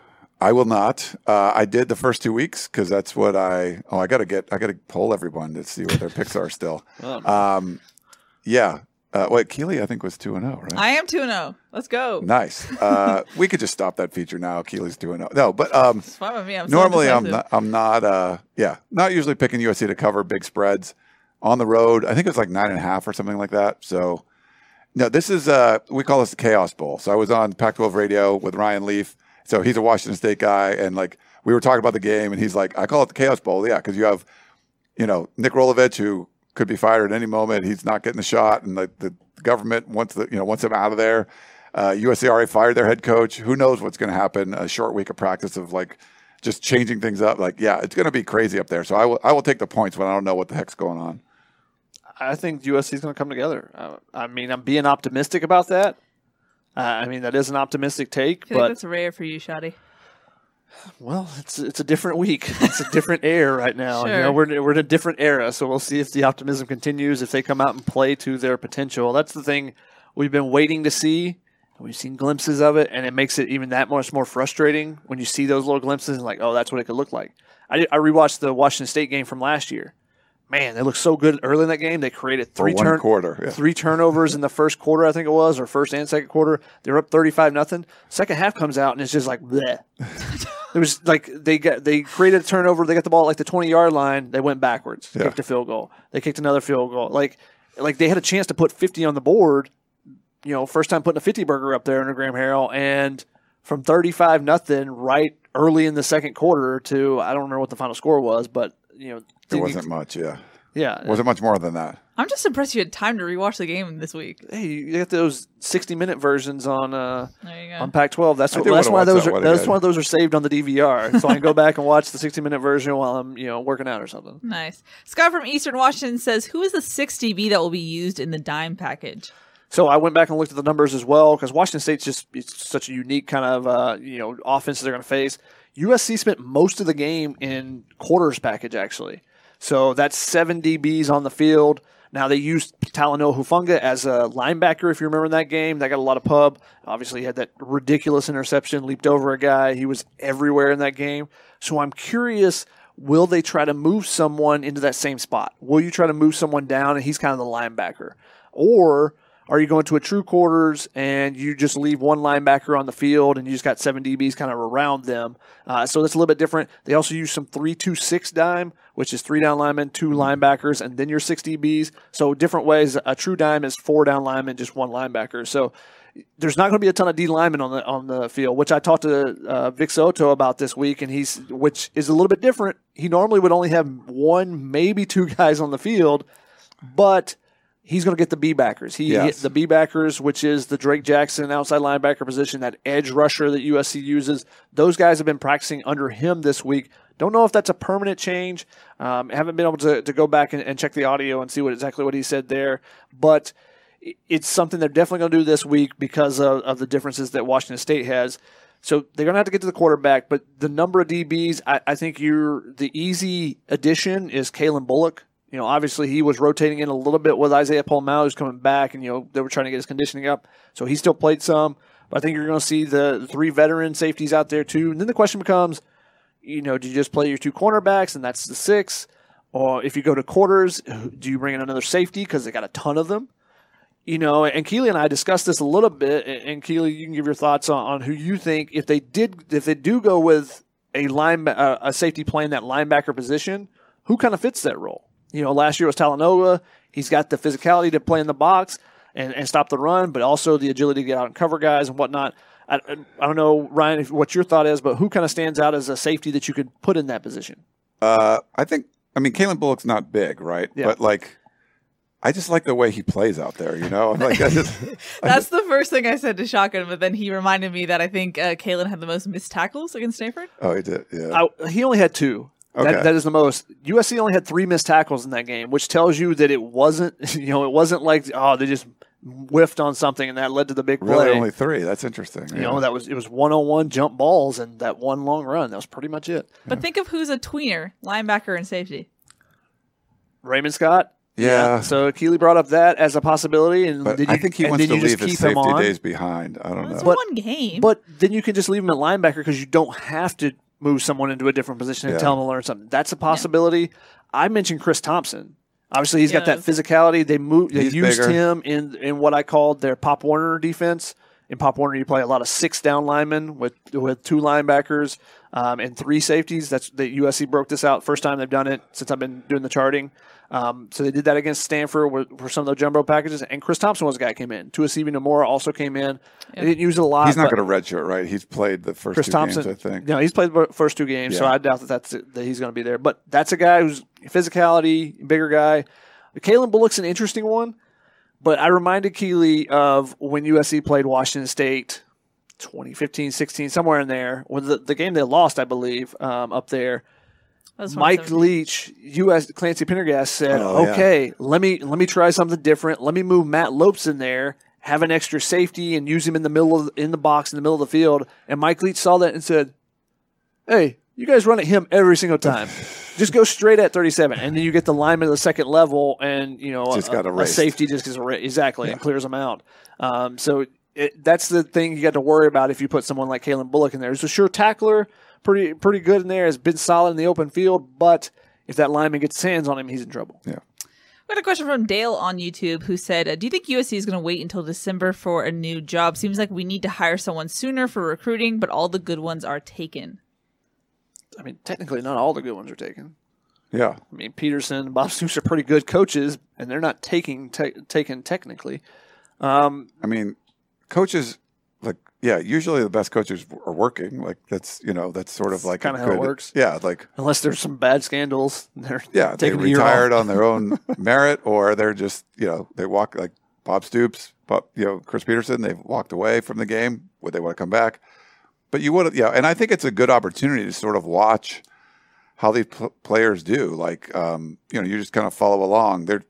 Speaker 3: I will not. Uh, I did the first two weeks because that's what I. Oh, I got to get. I got to poll everyone to see what their picks are still. Um, yeah. Uh, wait, Keely, I think was two and zero, right?
Speaker 2: I am two and oh. Let's go.
Speaker 3: Nice. Uh, we could just stop that feature now. Keely's two and zero. No, but um,
Speaker 2: It's fine with me. I'm so
Speaker 3: normally I'm
Speaker 2: indecisive.
Speaker 3: not. I'm not. Uh, yeah, not usually picking U S C to cover big spreads on the road. I think it's like nine and a half or something like that. So, no, this is. Uh, we call this the Chaos Bowl. So I was on Pac twelve radio with Ryan Leaf. So he's a Washington State guy, and like we were talking about the game, and he's like, "I call it the Chaos Bowl, yeah, because you have, you know, Nick Rolovich who could be fired at any moment. He's not getting the shot, and the, the government wants the, you know, wants him out of there. Uh, U S C already fired their head coach. Who knows what's going to happen? A short week of practice of like just changing things up. Like, yeah, it's going to be crazy up there. So I will, I will take the points when I don't know what the heck's going on.
Speaker 4: I think U S C is going to come together. Uh, I mean, I'm being optimistic about that. Uh, I mean, that is an optimistic take,
Speaker 2: I feel like
Speaker 4: but
Speaker 2: that's rare for you, Shotty.
Speaker 4: well, it's it's a different week. It's a different era right now. You
Speaker 2: Sure.
Speaker 4: know, we're we're in a different era, so we'll see if the optimism continues. If they come out and play to their potential, that's the thing we've been waiting to see. We've seen glimpses of it, and it makes it even that much more frustrating when you see those little glimpses and like, oh, that's what it could look like. I I rewatched the Washington State game from last year. Man, they looked so good early in that game. They created three
Speaker 3: one
Speaker 4: turn-
Speaker 3: quarter, yeah.
Speaker 4: three turnovers in the first quarter, I think it was, or first and second quarter. They were up thirty-five nothing. Second half comes out and it's just like bleh. It was like they got they created a turnover. They got the ball at like the twenty yard line. They went backwards,
Speaker 3: Yeah.
Speaker 4: kicked a field goal. They kicked another field goal. Like like they had a chance to put fifty on the board. You know, first time putting a fifty burger up there under Graham Harrell, and from thirty-five nothing right early in the second quarter to I don't remember what the final score was, but you know
Speaker 3: It wasn't much, yeah.
Speaker 4: Yeah,
Speaker 3: It wasn't much more than that.
Speaker 2: I'm just impressed you had time to rewatch the game this week.
Speaker 4: Hey, you get those sixty minute versions on uh,
Speaker 2: There you go.
Speaker 4: on Pac twelve. That's
Speaker 3: I
Speaker 4: what,
Speaker 3: do
Speaker 4: that's
Speaker 3: wanna
Speaker 4: why
Speaker 3: watch
Speaker 4: those
Speaker 3: that
Speaker 4: are
Speaker 3: one
Speaker 4: that's
Speaker 3: again.
Speaker 4: why those are saved on the D V R, so I can go back and watch the sixty minute version while I'm you know working out or something.
Speaker 2: Nice. Scott from Eastern Washington says, who is the six D B that will be used in the dime package?
Speaker 4: So I went back and looked at the numbers as well because Washington State's just it's such a unique kind of uh, you know offense they're going to face. U S C spent most of the game in quarters package actually, so that's seven D Bs on the field. Now, they used Talanoa Hufanga as a linebacker, if you remember in that game. That got a lot of pub. Obviously, he had that ridiculous interception, leaped over a guy. He was everywhere in that game. So I'm curious, will they try to move someone into that same spot? Will you try to move someone down and he's kind of the linebacker? Or are you going to a true quarters and you just leave one linebacker on the field and you just got seven D Bs kind of around them? Uh, so that's a little bit different. They also use some three two six dime, which is three down linemen, two linebackers, and then your six D Bs. So different ways. A true dime is four down linemen, just one linebacker. So there's not going to be a ton of D linemen on the on the field, which I talked to uh, Vic Soto about this week, and he's which is a little bit different. He normally would only have one, maybe two guys on the field, but he's going to get the B backers. He
Speaker 3: yes.
Speaker 4: hit the B backers, which is the Drake Jackson outside linebacker position, that edge rusher that U S C uses. Those guys have been practicing under him this week. Don't know if that's a permanent change. Um, haven't been able to, to go back and, and check the audio and see what exactly what he said there. But it's something they're definitely going to do this week because of, of the differences that Washington State has. So they're going to have to get to the quarterback. But the number of D Bs, I, I think you're the easy addition is Kalen Bullock. You know, obviously he was rotating in a little bit with Isaiah Paul-Mao, who's coming back, and, you know, they were trying to get his conditioning up. So he still played some. But I think you're going to see the, the three veteran safeties out there too. And then the question becomes, you know, do you just play your two cornerbacks and that's the six? Or if you go to quarters, do you bring in another safety because they got a ton of them? You know, and Keely and I discussed this a little bit. And Keely, you can give your thoughts on, on who you think, if they did, if they do go with a line, uh, a safety playing that linebacker position, who kind of fits that role? You know, last year was Talanoa. He's got the physicality to play in the box and, and stop the run, but also the agility to get out and cover guys and whatnot. I, I don't know, Ryan, if, what your thought is, but who kind of stands out as a safety that you could put in that position?
Speaker 3: Uh, I think, I mean, Kalen Bullock's not big, right?
Speaker 4: Yeah.
Speaker 3: But, like, I just like the way he plays out there, you know? Like, I just, I
Speaker 2: That's
Speaker 3: just,
Speaker 2: the first thing I said to Shotgun, but then he reminded me that I think uh, Kalen had the most missed tackles against Stanford.
Speaker 3: oh, he did, yeah.
Speaker 4: I, he only had two.
Speaker 3: Okay.
Speaker 4: That, that is the most. U S C only had three missed tackles in that game, which tells you that it wasn't, you know, it wasn't like, oh, they just whiffed on something and that led to the big play.
Speaker 3: Really, only three. That's interesting.
Speaker 4: You
Speaker 3: yeah.
Speaker 4: know, that was it was one-on-one jump balls and that one long run. That was pretty much it.
Speaker 2: But think of who's a tweener, linebacker and safety.
Speaker 4: Raymond Scott.
Speaker 3: Yeah.
Speaker 4: So Keely brought up that as a possibility, and
Speaker 3: But
Speaker 4: did you,
Speaker 3: I think he
Speaker 4: and
Speaker 3: wants
Speaker 4: did
Speaker 3: to
Speaker 4: you just
Speaker 3: leave his
Speaker 4: keep him
Speaker 3: safety
Speaker 4: on?
Speaker 3: days behind. I don't
Speaker 2: It's
Speaker 3: know.
Speaker 4: But-
Speaker 2: one game.
Speaker 4: But then you can just leave him at linebacker because you don't have to move someone into a different position and
Speaker 3: Yeah.
Speaker 4: tell them to learn something. That's a possibility. I mentioned Chris Thompson. Obviously, he's got that
Speaker 2: Yes.
Speaker 4: physicality. They moved. They
Speaker 3: He's
Speaker 4: used
Speaker 3: bigger.
Speaker 4: him in in what I called their Pop Warner defense. In Pop Warner, you play a lot of six down linemen with with two linebackers um, and three safeties. That's the U S C broke this out. First time they've done it since I've been doing the charting. Um, so they did that against Stanford with, for some of the jumbo packages. And Chris Thompson was the guy that came in. Tuasivi Nomura also came in. They didn't use it a lot.
Speaker 3: He's not
Speaker 4: but
Speaker 3: going to redshirt, right? He's played the first
Speaker 4: Chris
Speaker 3: two
Speaker 4: Thompson,
Speaker 3: games, I think.
Speaker 4: No, he's played the first two games, so
Speaker 3: Yeah.
Speaker 4: I doubt that that's that he's going to be there. But that's a guy who's physicality, bigger guy. Kalen Bullock's an interesting one, but I reminded Keely of when U S C played Washington State twenty fifteen, sixteen, somewhere in there, when the, the game they lost, I believe, um, up there.
Speaker 2: That was
Speaker 4: Mike
Speaker 2: twenty seventeen.
Speaker 4: Leach, U S Clancy Pendergast said,
Speaker 3: Oh, yeah.
Speaker 4: "Okay, let me let me try something different. Let me move Matt Lopes in there, have an extra safety, and use him in the middle of in the box in the middle of the field." And Mike Leach saw that and said, "Hey, you guys run at him every single time. Just go straight at thirty-seven, and then you get the lineman at the second level, and you know
Speaker 3: Just
Speaker 4: a,
Speaker 3: got
Speaker 4: a
Speaker 3: erased.
Speaker 4: safety just gets erased exactly and clears them out." Um, so it, that's the thing you got to worry about if you put someone like Kalen Bullock in there. He's a sure tackler, pretty pretty good in there. Has been solid in the open field, but if that lineman gets his hands on him, he's in trouble.
Speaker 3: Yeah.
Speaker 2: We got a question from Dale on YouTube who said, uh, do you think U S C is going to wait until December for a new job? Seems like we need to hire someone sooner for recruiting, but all the good ones are taken.
Speaker 4: I mean, technically, not all the good ones are taken.
Speaker 3: Yeah.
Speaker 4: I mean, Peterson, Bob Stoops are pretty good coaches, and they're not taking te- taken technically. Um,
Speaker 3: I mean, coaches, like, yeah, usually the best coaches are working. Like, that's, you know, that's sort of like
Speaker 4: kinda
Speaker 3: a
Speaker 4: how it
Speaker 3: good-
Speaker 4: works.
Speaker 3: Yeah. Like,
Speaker 4: unless there's some bad scandals, they're
Speaker 3: yeah, they
Speaker 4: taking a year
Speaker 3: retired
Speaker 4: off.
Speaker 3: on their own merit, or they're just, you know, they walk like Bob Stoops, Bob, you know, Chris Peterson, they've walked away from the game. Would they want to come back? But you would, yeah. And I think it's a good opportunity to sort of watch how these pl- players do. Like, um, you know, you just kind of follow along. They're,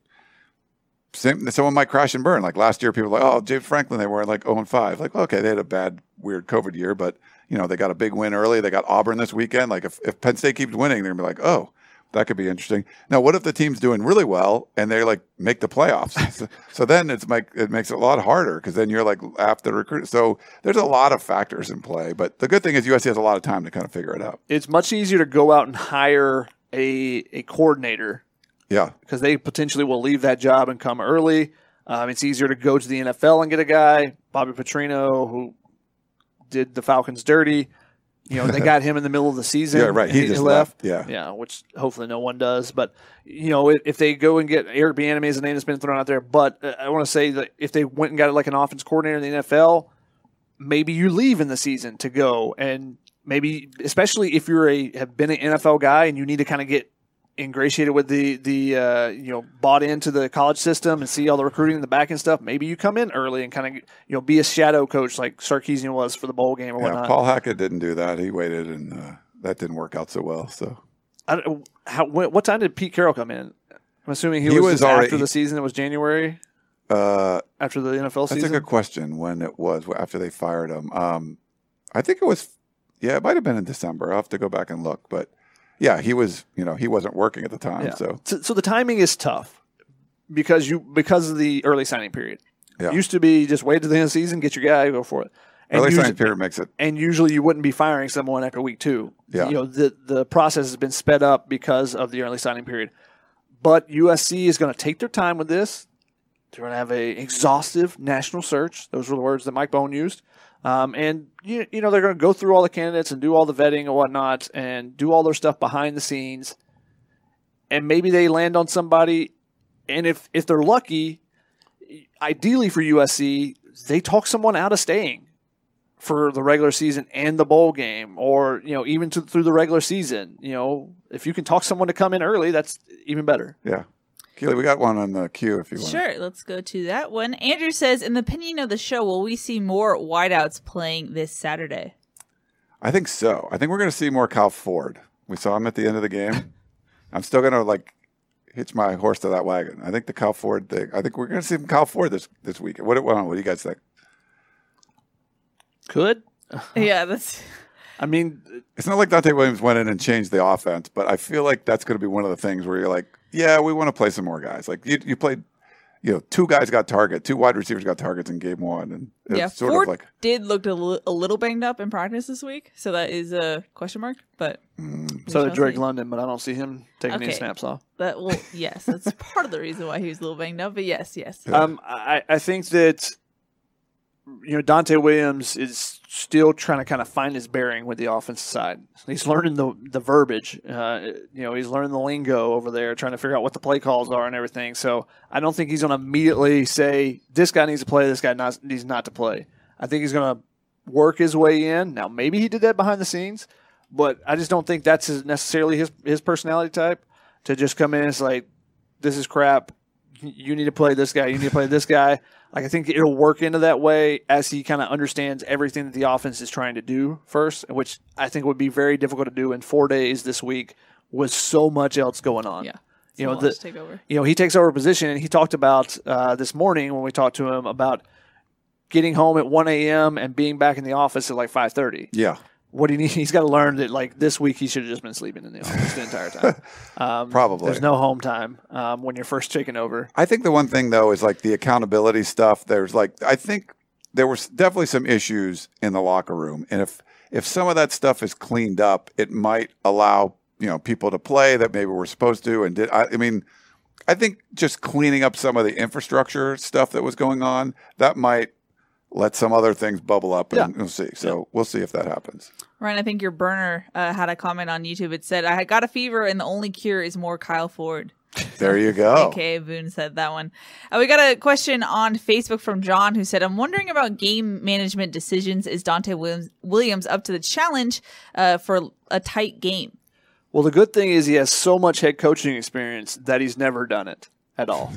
Speaker 3: Same, someone might crash and burn. Like last year, people were like, oh, James Franklin, they were like oh and five. Like, okay, they had a bad, weird COVID year, but, you know, they got a big win early. They got Auburn this weekend. Like, if, if Penn State keeps winning, they're going to be like, oh, that could be interesting. Now, what if the team's doing really well and they like make the playoffs? so, so then it's like it makes it a lot harder because then you're like after recruit. So there's a lot of factors in play. But the good thing is U S C has a lot of time to kind of figure it out.
Speaker 4: It's much easier to go out and hire a a coordinator.
Speaker 3: Yeah,
Speaker 4: because they potentially will leave that job and come early. Um, it's easier to go to the N F L and get a guy, Bobby Petrino, who did the Falcons dirty. You know, they got him in the middle of the season.
Speaker 3: Yeah, right. He,
Speaker 4: he
Speaker 3: just
Speaker 4: left.
Speaker 3: left. Yeah.
Speaker 4: Yeah, which hopefully no one does. But, you know, if, if they go and get Eric Bieniemy is a name that's been thrown out there. But uh, I want to say that if they went and got like an offense coordinator in the N F L, maybe you leave in the season to go. And maybe, especially if you're a have been an N F L guy and you need to kind of get ingratiated with the, the uh, you know, bought into the college system and see all the recruiting in the back and stuff, maybe you come in early and kind of, you know, be a shadow coach like Sarkisian was for the bowl game or
Speaker 3: Yeah,
Speaker 4: whatnot.
Speaker 3: Paul Hackett didn't do that. He waited, and uh, that didn't work out so well. So,
Speaker 4: I don't, how, what time did Pete Carroll come in? I'm assuming he,
Speaker 3: He
Speaker 4: was,
Speaker 3: was
Speaker 4: just
Speaker 3: already-
Speaker 4: after the season. It was January
Speaker 3: uh,
Speaker 4: after the N F L
Speaker 3: that's
Speaker 4: season.
Speaker 3: a good question when it was after they fired him. Um, I think it was, yeah, it might have been in December. I'll have to go back and look. But, yeah, he was, you know, he wasn't working at the time.
Speaker 4: Yeah.
Speaker 3: So,
Speaker 4: so, so the timing is tough because you because of the early signing period.
Speaker 3: yeah.
Speaker 4: It used to be just wait to the end of the season, get your guy, go for it. And
Speaker 3: Early
Speaker 4: usually-
Speaker 3: signing period makes it.
Speaker 4: And usually you wouldn't be firing someone after week two.
Speaker 3: Yeah.
Speaker 4: You know, the the process has been sped up because of the early signing period. But U S C is going to take their time with this. They're going to have a exhaustive national search. Those were the words that Mike Bohn used. Um, and, you, you know, they're going to go through all the candidates and do all the vetting and whatnot and do all their stuff behind the scenes. And maybe they land on somebody. And if, if they're lucky, ideally for U S C, they talk someone out of staying for the regular season and the bowl game, or, you know, even to, through the regular season. You know, if you can talk someone to come in early, that's even better.
Speaker 3: Yeah. Keely, we got one on the queue if you want.
Speaker 2: Sure, let's go to that one. Andrew says, in the opinion of the show, will we see more wideouts playing this Saturday?
Speaker 3: I think so. I think we're going to see more Kyle Ford. We saw him at the end of the game. I'm still going to, like, hitch my horse to that wagon. I think the Kyle Ford thing. I think we're going to see some Kyle Ford this this week. What, what, what do you guys think?
Speaker 4: Could.
Speaker 2: Yeah, that's...
Speaker 4: I mean,
Speaker 3: It's not like Dante Williams went in and changed the offense, but I feel like that's going to be one of the things where you're like, yeah, we want to play some more guys. Like you, you played, you know, two guys got target, two wide receivers got targets in game one, and it's
Speaker 2: Yeah,
Speaker 3: sort
Speaker 2: Ford
Speaker 3: of like
Speaker 2: did look a, li- a little banged up in practice this week, so that is a question mark, but... we
Speaker 4: so did
Speaker 2: shall
Speaker 4: Drake
Speaker 2: see.
Speaker 4: London, but I don't see him taking any
Speaker 2: Okay.
Speaker 4: snaps off.
Speaker 2: That well, yes, that's part of the reason why he was a little banged up. But yes, yes,
Speaker 4: Um, I, I think that, you know, Dante Williams is still trying to kind of find his bearing with the offensive side. He's learning the the verbiage. Uh, you know, he's learning the lingo over there, trying to figure out what the play calls are and everything. So I don't think he's going to immediately say, this guy needs to play, this guy not, needs not to play. I think he's going to work his way in. Now, maybe he did that behind the scenes, but I just don't think that's his, necessarily his, his personality type to just come in and it's like, this is crap. You need to play this guy. You need to play this guy. Like, I think it'll work into that way as he kind of understands everything that the offense is trying to do first, which I think would be very difficult to do in four days this week with so much else going on.
Speaker 2: yeah.
Speaker 4: You know,
Speaker 2: So
Speaker 4: the,
Speaker 2: let's take over.
Speaker 4: you know, he takes over a position, and he talked about uh, this morning when we talked to him about getting home at one a.m. and being back in the office at like five thirty.
Speaker 3: yeah,
Speaker 4: What he need, he's got to learn that like this week he should have just been sleeping in the office the entire time. Um,
Speaker 3: Probably.
Speaker 4: There's no home time um, when you're first taking over.
Speaker 3: I think the one thing though is like the accountability stuff. There's like I think there was definitely some issues in the locker room, and if if some of that stuff is cleaned up, it might allow you know people to play that maybe were supposed to and did. I, I mean, I think just cleaning up some of the infrastructure stuff that was going on that might let some other things bubble up, and
Speaker 4: Yeah.
Speaker 3: we'll see. So we'll see if that happens.
Speaker 2: Ryan, I think your burner uh, had a comment on YouTube. It said, I got a fever and the only cure is more Kyle Ford.
Speaker 3: There you go.
Speaker 2: A K A Boone said that one. Uh, we got a question on Facebook from John who said, I'm wondering about game management decisions. Is Dante Williams, Williams up to the challenge uh, for a tight game?
Speaker 4: Well, the good thing is he has so much head coaching experience that he's never done it at all,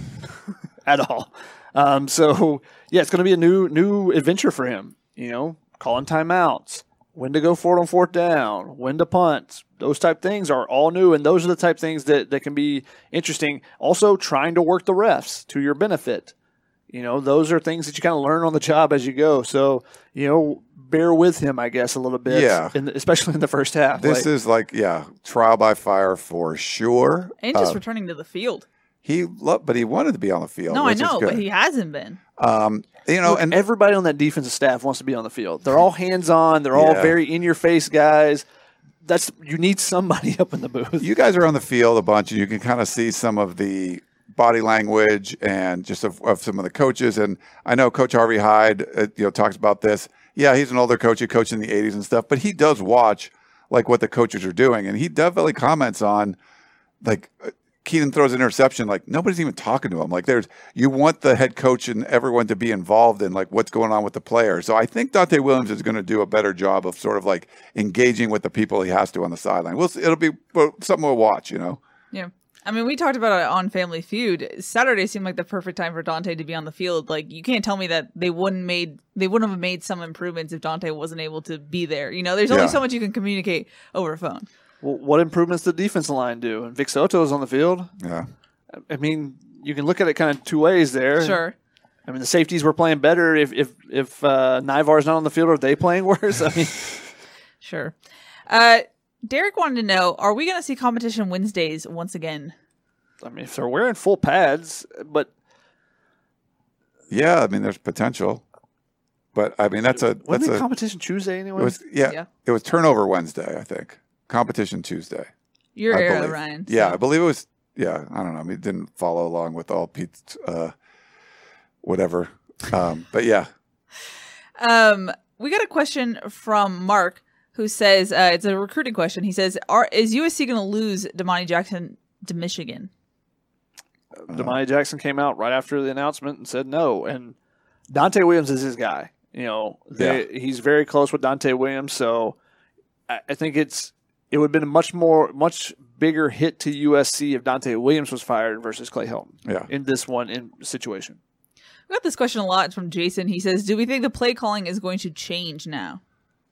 Speaker 4: at all. Um, so yeah, it's going to be a new new adventure for him. You know, calling timeouts, when to go for it on fourth down, when to punt. Those type things are all new, and those are the type things that, that can be interesting. Also, trying to work the refs to your benefit. You know, those are things that you kind of learn on the job as you go. So, you know, bear with him, I guess, a little bit.
Speaker 3: Yeah.
Speaker 4: in the, especially in the first half.
Speaker 3: This
Speaker 4: Like,
Speaker 3: is like, yeah, trial by fire for sure.
Speaker 2: And just
Speaker 3: Uh,
Speaker 2: returning to the field.
Speaker 3: he loved, but he wanted to be on the field.
Speaker 2: No, I
Speaker 3: which is
Speaker 2: know,
Speaker 3: good.
Speaker 2: but he hasn't been.
Speaker 3: um, you know,
Speaker 4: look,
Speaker 3: and
Speaker 4: everybody on that defensive staff wants to be on the field. They're all hands-on. They're all
Speaker 3: Yeah.
Speaker 4: very in-your-face guys. That's you need somebody up in the booth.
Speaker 3: you guys are on the field a bunch, and you can kind of see some of the body language and just of, of some of the coaches. And I know Coach Harvey Hyde, uh, you know, talks about this. Yeah, he's an older coach. He coached in the eighties and stuff, but he does watch like what the coaches are doing, and he definitely comments on like uh, Keenan throws an interception. Like nobody's even talking to him. Like there's you want the head coach and everyone to be involved in like what's going on with the players. So I think Dante Williams is going to do a better job of sort of like engaging with the people he has to on the sideline. We'll see, it'll be well, something we'll watch. You know.
Speaker 2: Yeah. I mean, we talked about it on Family Feud. Saturday seemed like the perfect time for Dante to be on the field. Like, you can't tell me that they wouldn't made they wouldn't have made some improvements if Dante wasn't able to be there. You know, there's only
Speaker 3: Yeah.
Speaker 2: so much you can communicate over phone.
Speaker 4: Well, what improvements did the defensive line do? And Vic Soto's on the field.
Speaker 3: Yeah.
Speaker 4: I mean, you can look at it kind of two ways there.
Speaker 2: Sure.
Speaker 4: I mean, the safeties were playing better. If if if uh, Nivar's not on the field, are they playing worse? I mean,
Speaker 2: Sure. Uh, Derek wanted to know, are we going to see competition Wednesdays once again?
Speaker 4: I mean, if they're wearing full pads, but
Speaker 3: Yeah, I mean, there's potential, but I mean, that's a
Speaker 4: wasn't
Speaker 3: that's
Speaker 4: it
Speaker 3: a
Speaker 4: competition Tuesday anyway?
Speaker 3: it was yeah,
Speaker 2: Yeah.
Speaker 3: it was turnover Wednesday, I think. Competition Tuesday.
Speaker 2: Your
Speaker 3: I
Speaker 2: era,
Speaker 3: believe.
Speaker 2: Ryan.
Speaker 3: Yeah,
Speaker 2: so-
Speaker 3: I believe it was. Yeah, I don't know. I mean, it didn't follow along with all Pete's uh, whatever, um, but yeah,
Speaker 2: Um, we got a question from Mark who says uh, it's a recruiting question. He says, "Are is U S C going to lose Damani Jackson to Michigan?"
Speaker 4: Damani Jackson came out right after the announcement and said no. And Dante Williams is his guy. You know, they, he's very close with Dante Williams. So I, I think it's it would have been a much more much bigger hit to U S C if Dante Williams was fired versus Clay Helton.
Speaker 3: Yeah.
Speaker 4: In this one in situation.
Speaker 2: We got this question a lot. It's from Jason. He says, "Do we think the play calling is going to change now?"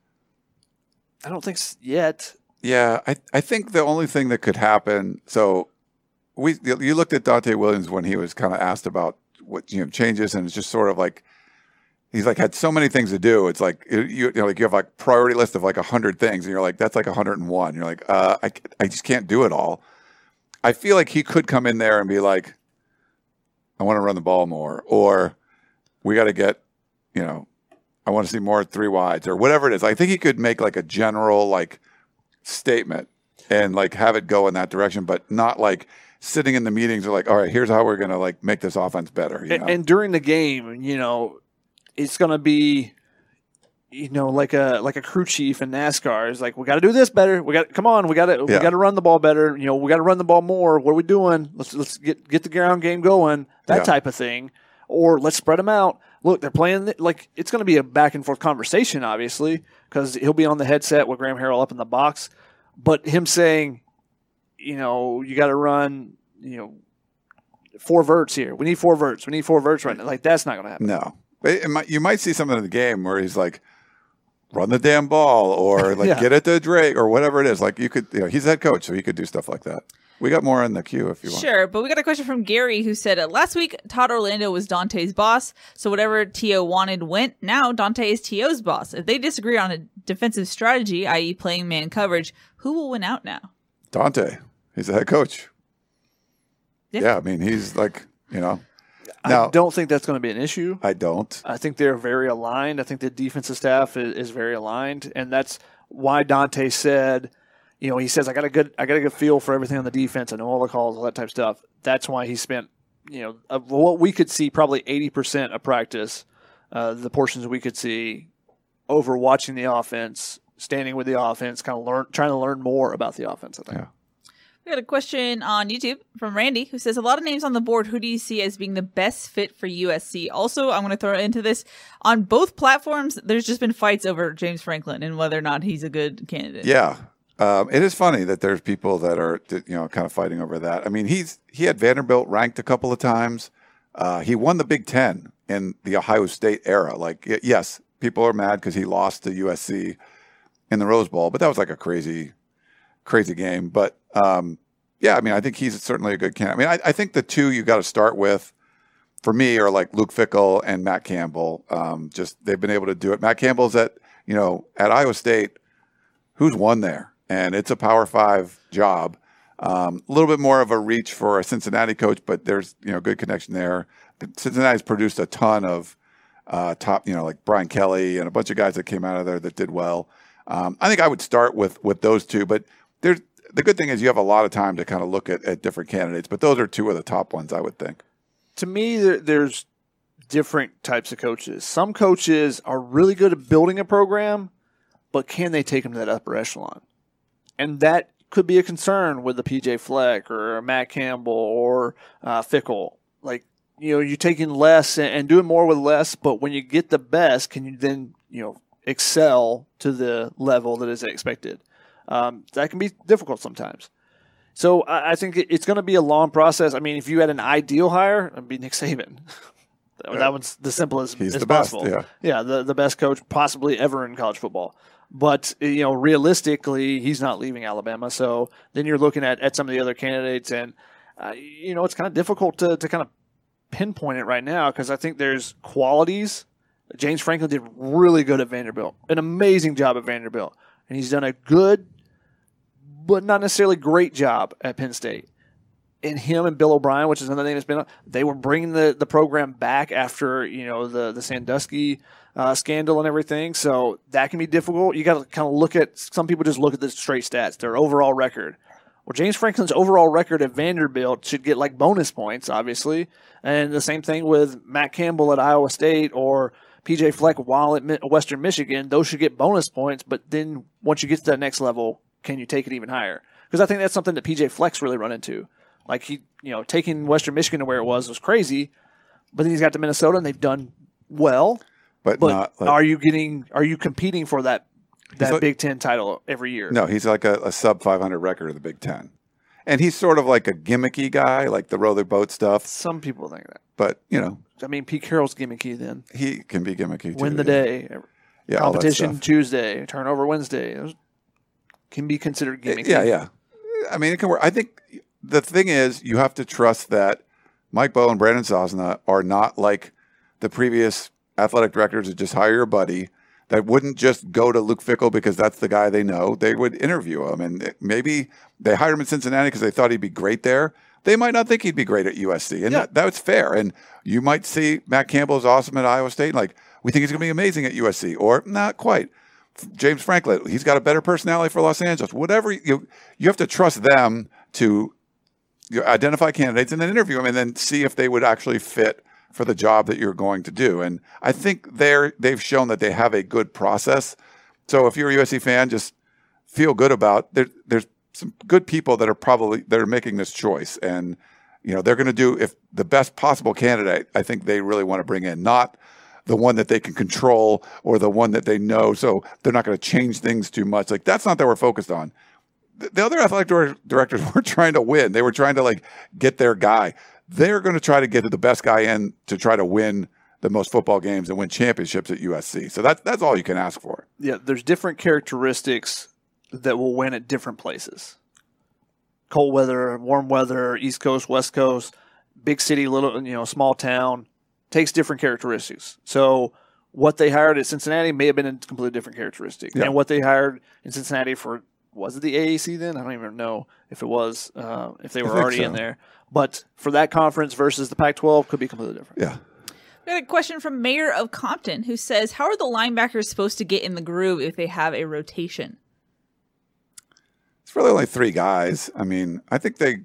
Speaker 4: I don't think s- yet.
Speaker 3: yeah. I I think the only thing that could happen. So we you looked at Dante Williams when he was kind of asked about what you know changes, and it's just sort of like. He's like had so many things to do. It's like you, you know, like you have like priority list of like a hundred things, and you're like, that's like a hundred and one. You're like, uh, I, I just can't do it all. I feel like he could come in there and be like, I want to run the ball more, or we got to get, you know, I want to see more three wides, or whatever it is. I think he could make like a general like statement and like have it go in that direction, but not like sitting in the meetings or like, all right, here's how we're gonna like make this offense better. You know?
Speaker 4: And, and during the game, you know, it's going to be, you know, like a like a crew chief in NASCAR. It's like, we got to do this better. We got come on, we got to we
Speaker 3: Yeah.
Speaker 4: got to run the ball better. You know, we got to run the ball more. What are we doing? Let's let's get get the ground game going. That
Speaker 3: Yeah.
Speaker 4: type of thing. Or let's spread them out. Look, they're playing th- like it's going to be a back and forth conversation, obviously, because he'll be on the headset with Graham Harrell up in the box. But him saying, you know, you got to run, you know, four verts here. We need four verts. We need four verts right now. Like that's not going to happen.
Speaker 3: No. It, it might, you might see something in the game where he's like, run the damn ball, or like
Speaker 4: Yeah.
Speaker 3: get it to Drake, or whatever it is. Like you could, you know, he's head coach, so he could do stuff like that. We got more in the queue if you want.
Speaker 2: Sure, but we got a question from Gary who said, uh, last week, Todd Orlando was Dante's boss, so whatever T O wanted went. Now Dante is T O's boss. If they disagree on a defensive strategy, that is playing man coverage, who will win out now?
Speaker 3: Dante, he's the head coach.
Speaker 2: Yeah.
Speaker 3: Yeah, I mean, he's like, you know. Now,
Speaker 4: I don't think that's going to be an issue.
Speaker 3: I don't.
Speaker 4: I think they're very aligned. I think the defensive staff is, is very aligned, and that's why Dante said, you know, he says, I got a good, I got a good feel for everything on the defense. I know all the calls, all that type of stuff. That's why he spent, you know, of what we could see, probably eighty percent of practice, uh, the portions we could see, over watching the offense, standing with the offense, kind of learn, trying to learn more about the offense. I think.
Speaker 3: Yeah.
Speaker 2: We got a question on YouTube from Randy who says, a lot of names on the board. Who do you see as being the best fit for U S C? Also, I'm going to throw into this. On both platforms, there's just been fights over James Franklin and whether or not he's a good candidate.
Speaker 3: Yeah. Um, it is funny that there's people that are, you know, kind of fighting over that. I mean, he's he had Vanderbilt ranked a couple of times. Uh, he won the Big Ten in the Ohio State era. Like, y- yes, people are mad because he lost to U S C in the Rose Bowl, but that was like a crazy, crazy game. But um, yeah, I mean, I think he's certainly a good candidate. I mean, I, I think the two you got to start with, for me, are like Luke Fickell and Matt Campbell. Um, just they've been able to do it. Matt Campbell's at you know, at Iowa State, who's won there? And it's a Power Five job. Um, a little bit more of a reach for a Cincinnati coach, but there's, you know, good connection there. Cincinnati's produced a ton of uh, top, you know, like Brian Kelly and a bunch of guys that came out of there that did well. Um, I think I would start with with those two, but there's the good thing is you have a lot of time to kind of look at, at different candidates, but those are two of the top ones, I would think.
Speaker 4: To me, there, there's different types of coaches. Some coaches are really good at building a program, but can they take them to that upper echelon? And that could be a concern with the P J Fleck or Matt Campbell or uh, Fickle. Like, you know, you're taking less and, and doing more with less, but when you get the best, can you then, you know, excel to the level that is expected? Um, that can be difficult sometimes. So I, I think it, it's going to be a long process. I mean, if you had an ideal hire, it'd be Nick Saban. that, yeah. that one's the simplest
Speaker 3: He's
Speaker 4: as
Speaker 3: the
Speaker 4: possible.
Speaker 3: Best, yeah,
Speaker 4: yeah, the the best coach possibly ever in college football. But, you know, realistically, he's not leaving Alabama. So then you're looking at, at some of the other candidates, and, uh, you know, it's kind of difficult to, to kind of pinpoint it right now because I think there's qualities. James Franklin did really good at Vanderbilt, an amazing job at Vanderbilt. And he's done a good, but not necessarily great job at Penn State. And him and Bill O'Brien, which is another name that's been, they were bringing the, the program back after, you know, the, the Sandusky uh, scandal and everything. So that can be difficult. You got to kind of look at, some people just look at the straight stats, their overall record. Well, James Franklin's overall record at Vanderbilt should get like bonus points, obviously. And the same thing with Matt Campbell at Iowa State or P J Fleck while at Western Michigan. Those should get bonus points. But then once you get to that next level, can you take it even higher? Because I think that's something that P J Fleck's really run into. Like, he, you know, taking Western Michigan to where it was was crazy, but then he's got to Minnesota and they've done well.
Speaker 3: But,
Speaker 4: but
Speaker 3: not like,
Speaker 4: are you getting, are you competing for that that
Speaker 3: like,
Speaker 4: Big Ten title every year?
Speaker 3: No, he's like a, a sub five hundred record of the Big Ten. And he's sort of like a gimmicky guy, like the row their boat stuff.
Speaker 4: Some people think that.
Speaker 3: But, you know.
Speaker 4: I mean, Pete Carroll's gimmicky then.
Speaker 3: He can be gimmicky too.
Speaker 4: Win the
Speaker 3: yeah.
Speaker 4: day.
Speaker 3: Yeah,
Speaker 4: competition Tuesday, turnover Wednesday. Those can be considered gimmicky.
Speaker 3: Yeah, yeah. I mean, it can work. I think the thing is you have to trust that Mike Bowe and Brandon Sosna are not like the previous athletic directors that just hire your buddy, that wouldn't just go to Luke Fickell because that's the guy they know. They would interview him. And maybe they hired him in Cincinnati because they thought he'd be great there. They might not think he'd be great at U S C. And yeah. that, that's fair. And you might see Matt Campbell is awesome at Iowa State. Like, we think he's going to be amazing at U S C. Or not quite. James Franklin, he's got a better personality for Los Angeles. Whatever. You, you have to trust them to you identify candidates and then interview them and then see if they would actually fit for the job that you're going to do. And I think they're, they've shown that they have a good process. So if you're a U S C fan, just feel good about there, there's some good people that are probably that are making this choice. And, you know, they're going to do if the best possible candidate, I think they really want to bring in, not the one that they can control or the one that they know. So they're not going to change things too much. Like, that's not that we're focused on. The other athletic directors were trying to win. They were trying to like get their guy. They're going to try to get the best guy in to try to win the most football games and win championships at U S C. So that's that's all you can ask for.
Speaker 4: Yeah, there's different characteristics that will win at different places. Cold weather, warm weather, East Coast, West Coast, big city, little, you know, small town, takes different characteristics. So what they hired at Cincinnati may have been a completely different characteristic. Yeah. And what they hired in Cincinnati for, was it the A A C then? I don't even know if it was, uh, if they were already so. in there. But for that conference versus the Pac twelve could be completely different.
Speaker 3: Yeah.
Speaker 2: We got a question from Mayor of Compton who says, how are the linebackers supposed to get in the groove if they have a rotation?
Speaker 3: It's really only three guys. I mean, I think they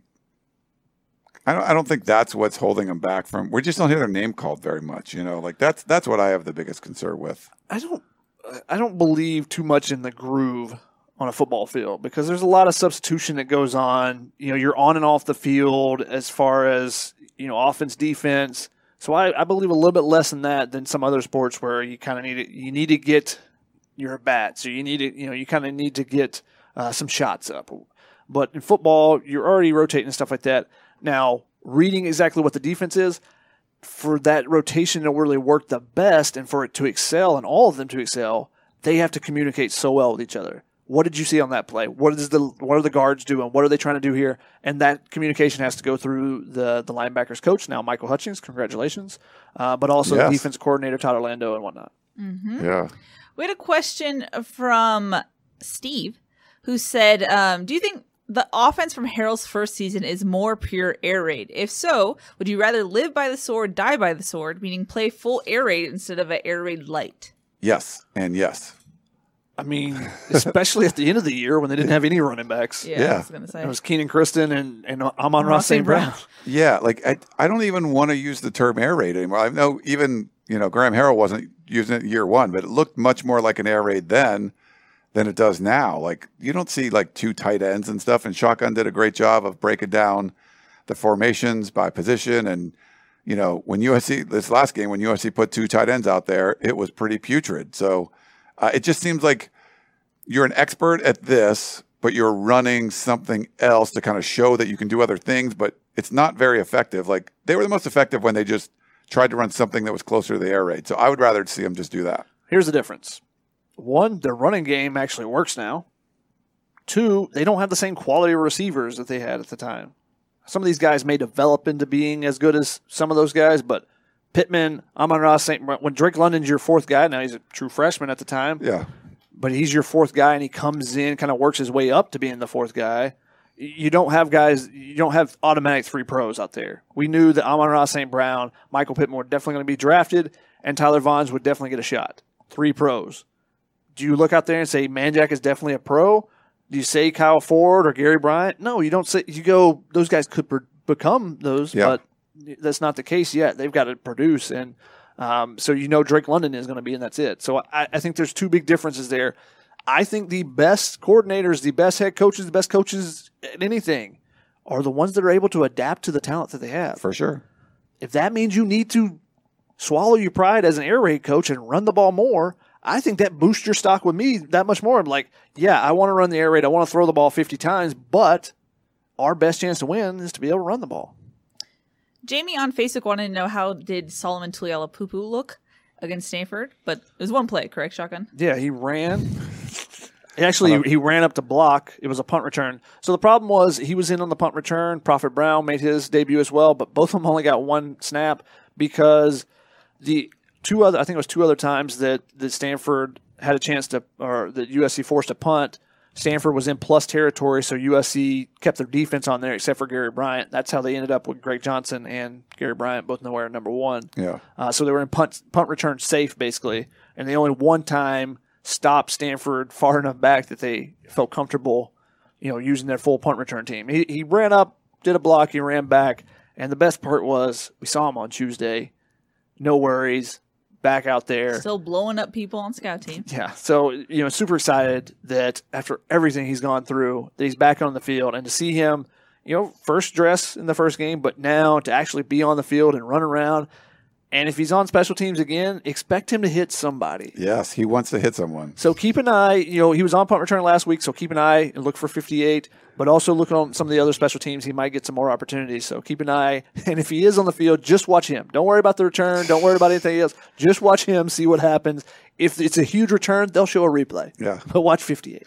Speaker 3: I don't I don't think that's what's holding them back from we just don't hear their name called very much, you know. Like that's that's what I have the biggest concern with.
Speaker 4: I don't I don't believe too much in the groove on a football field because there's a lot of substitution that goes on. You know, you're on and off the field as far as, you know, offense, defense. So I, I believe a little bit less in that than some other sports where you kind of need to, you need to get your bat. So you need to, you know, you kind of need to get uh, some shots up. But in football, you're already rotating and stuff like that. Now, reading exactly what the defense is, for that rotation to really work the best and for it to excel and all of them to excel, they have to communicate so well with each other. What did you see on that play? What is the what are the guards doing? What are they trying to do here? And that communication has to go through the the linebackers coach, now Michael Hutchings, congratulations, uh, but also
Speaker 3: yes.
Speaker 4: the defense coordinator, Todd Orlando, and whatnot.
Speaker 2: Mm-hmm.
Speaker 3: Yeah.
Speaker 2: We had a question from Steve who said, um, do you think the offense from Harrell's first season is more pure air raid? If so, would you rather live by the sword, die by the sword, meaning play full air raid instead of an air raid light?
Speaker 3: Yes, and yes.
Speaker 4: I mean, especially at the end of the year when they didn't have any running backs.
Speaker 2: Yeah,
Speaker 3: Yeah.
Speaker 2: I was going to say.
Speaker 4: It was Keenan Kristen and, and Amon-Ra Saint Brown.
Speaker 3: Yeah, like I, I don't even want to use the term air raid anymore. I know even, you know, Graham Harrell wasn't using it year one, but it looked much more like an air raid then than it does now. Like you don't see like two tight ends and stuff, and Shotgun did a great job of breaking down the formations by position. And, you know, when U S C, this last game, when U S C put two tight ends out there, it was pretty putrid. So uh, it just seems like you're an expert at this, but you're running something else to kind of show that you can do other things, but it's not very effective. Like they were the most effective when they just tried to run something that was closer to the air raid. So I would rather see them just do that.
Speaker 4: Here's the difference. One, their running game actually works now. Two, they don't have the same quality of receivers that they had at the time. Some of these guys may develop into being as good as some of those guys, but Pittman, Amon-Ra Saint Brown, when Drake London's your fourth guy, now he's a true freshman at the time.
Speaker 3: Yeah.
Speaker 4: But he's your fourth guy, and he comes in, kind of works his way up to being the fourth guy. You don't have guys, you don't have automatic three pros out there. We knew that Amon-Ra Saint Brown, Michael Pittman were definitely going to be drafted, and Tyler Vaughns would definitely get a shot. Three pros. Do you look out there and say Manjack is definitely a pro? Do you say Kyle Ford or Gary Bryant? No, you don't say. You go, those guys could per- become those,
Speaker 3: Yeah.
Speaker 4: but that's not the case yet. They've got to produce, and um, so you know Drake London is going to be, and that's it. So I, I think there's two big differences there. I think the best coordinators, the best head coaches, the best coaches at anything are the ones that are able to adapt to the talent that they have.
Speaker 3: For sure.
Speaker 4: If that means you need to swallow your pride as an air raid coach and run the ball more, I think that boosts your stock with me that much more. I'm like, yeah, I want to run the air raid. I want to throw the ball fifty times, but our best chance to win is to be able to run the ball.
Speaker 2: Jamie on Facebook wanted to know how did Solomon Tuliala-Pupu look against Stanford? But it was one play, correct, Shotgun?
Speaker 4: Yeah, he ran. Actually, he ran up to block. It was a punt return. So the problem was he was in on the punt return. Prophet Brown made his debut as well, but both of them only got one snap because the two other, I think it was two other times that, that Stanford had a chance to, or that U S C forced a punt. Stanford was in plus territory, so U S C kept their defense on there except for Gary Bryant. That's how they ended up with Greg Johnson and Gary Bryant both nowhere number one.
Speaker 3: Yeah.
Speaker 4: Uh, so they were in punt punt return safe basically, and they only one time stopped Stanford far enough back that they felt comfortable, you know, using their full punt return team. He he ran up, did a block, he ran back, and the best part was we saw him on Tuesday. No worries. Back out there.
Speaker 2: Still blowing up people on scout team.
Speaker 4: Yeah. So, you know, super excited that after everything he's gone through, that he's back on the field. And to see him, you know, first dress in the first game, but now to actually be on the field and run around. And if he's on special teams again, expect him to hit somebody.
Speaker 3: Yes, he wants to hit someone.
Speaker 4: So keep an eye. You know, he was on punt return last week, so keep an eye and look for fifty-eight. But also look on some of the other special teams. He might get some more opportunities. So keep an eye. And if he is on the field, just watch him. Don't worry about the return. Don't worry about anything else. Just watch him, see what happens. If it's a huge return, they'll show a replay.
Speaker 3: Yeah.
Speaker 4: But watch fifty-eight.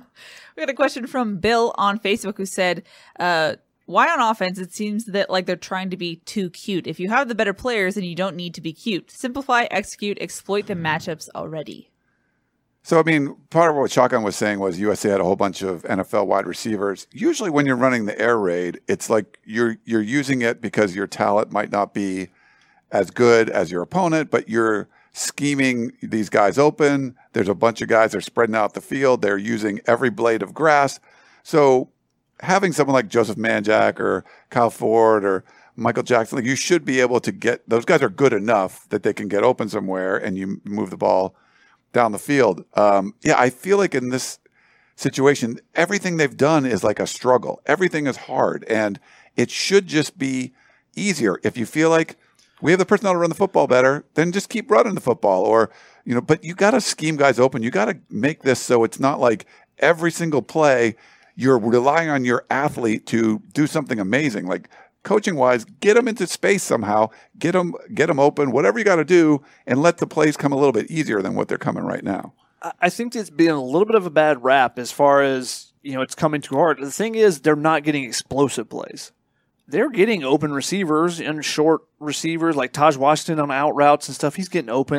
Speaker 2: We got a question from Bill on Facebook who said, uh, why on offense it seems that like they're trying to be too cute? If you have the better players, then you don't need to be cute. Simplify, execute, exploit the matchups already.
Speaker 3: So, I mean, part of what Shotgun was saying was U S C had a whole bunch of N F L wide receivers. Usually when you're running the air raid, it's like you're you're using it because your talent might not be as good as your opponent, but you're scheming these guys open. There's a bunch of guys that are spreading out the field. They're using every blade of grass. So having someone like Joseph Manjack or Kyle Ford or Michael Jackson, like you should be able to get – those guys are good enough that they can get open somewhere and you move the ball – down the field. Um, yeah, I feel like in this situation, everything they've done is like a struggle. Everything is hard, and it should just be easier. If you feel like we have the personnel to run the football better, then just keep running the football. Or, you know, but you got to scheme guys open. You got to make this so it's not like every single play you're relying on your athlete to do something amazing. Like, coaching-wise, get them into space somehow, get them, get them open, whatever you got to do, and let the plays come a little bit easier than what they're coming right now.
Speaker 4: I think it's been a little bit of a bad rap as far as, you know, it's coming too hard. The thing is, they're not getting explosive plays. They're getting open receivers and short receivers like Taj Washington on out routes and stuff. He's getting open.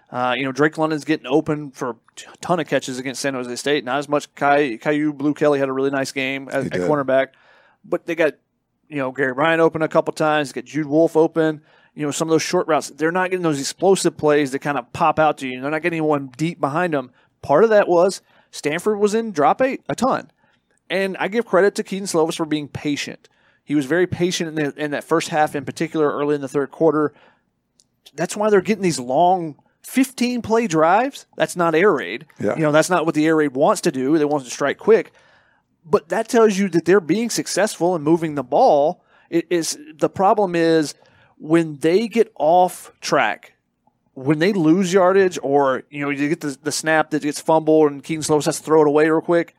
Speaker 4: Uh, you know, Drake London's getting open for a ton of catches against San Jose State. Not as much. Kai, Caillou Blue Kelly had a really nice game at, at cornerback. But they got, you know, Gary Bryant open a couple times. They got Jude Wolfe open. You know, some of those short routes. They're not getting those explosive plays that kind of pop out to you. They're not getting anyone deep behind them. Part of that was Stanford was in drop eight a ton. And I give credit to Keaton Slovis for being patient. He was very patient in, the, in that first half in particular, early in the third quarter. That's why they're getting these long fifteen-play drives. That's not air raid.
Speaker 3: Yeah.
Speaker 4: You know, that's not what the air raid wants to do. They want to strike quick. But that tells you that they're being successful in moving the ball. It is the problem is when they get off track, when they lose yardage, or you know, you get the, the snap that gets fumbled and Keaton Slovis has to throw it away real quick.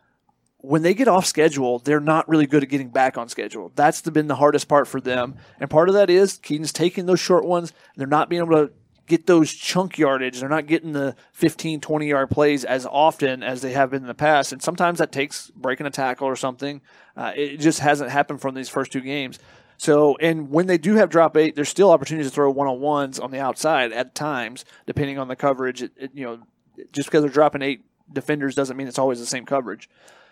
Speaker 4: When they get off schedule, they're not really good at getting back on schedule. That's the, been the hardest part for them. And part of that is Keaton's taking those short ones. And they're not being able to get those chunk yardage. They're not getting the fifteen, twenty-yard plays as often as they have been in the past. And sometimes that takes breaking a tackle or something. Uh, it just hasn't happened from these first two games. So, and when they do have drop eight, there's still opportunities to throw one-on-ones on the outside at times, depending on the coverage. It, it, you know, just because they're dropping eight defenders doesn't mean it's always the same coverage.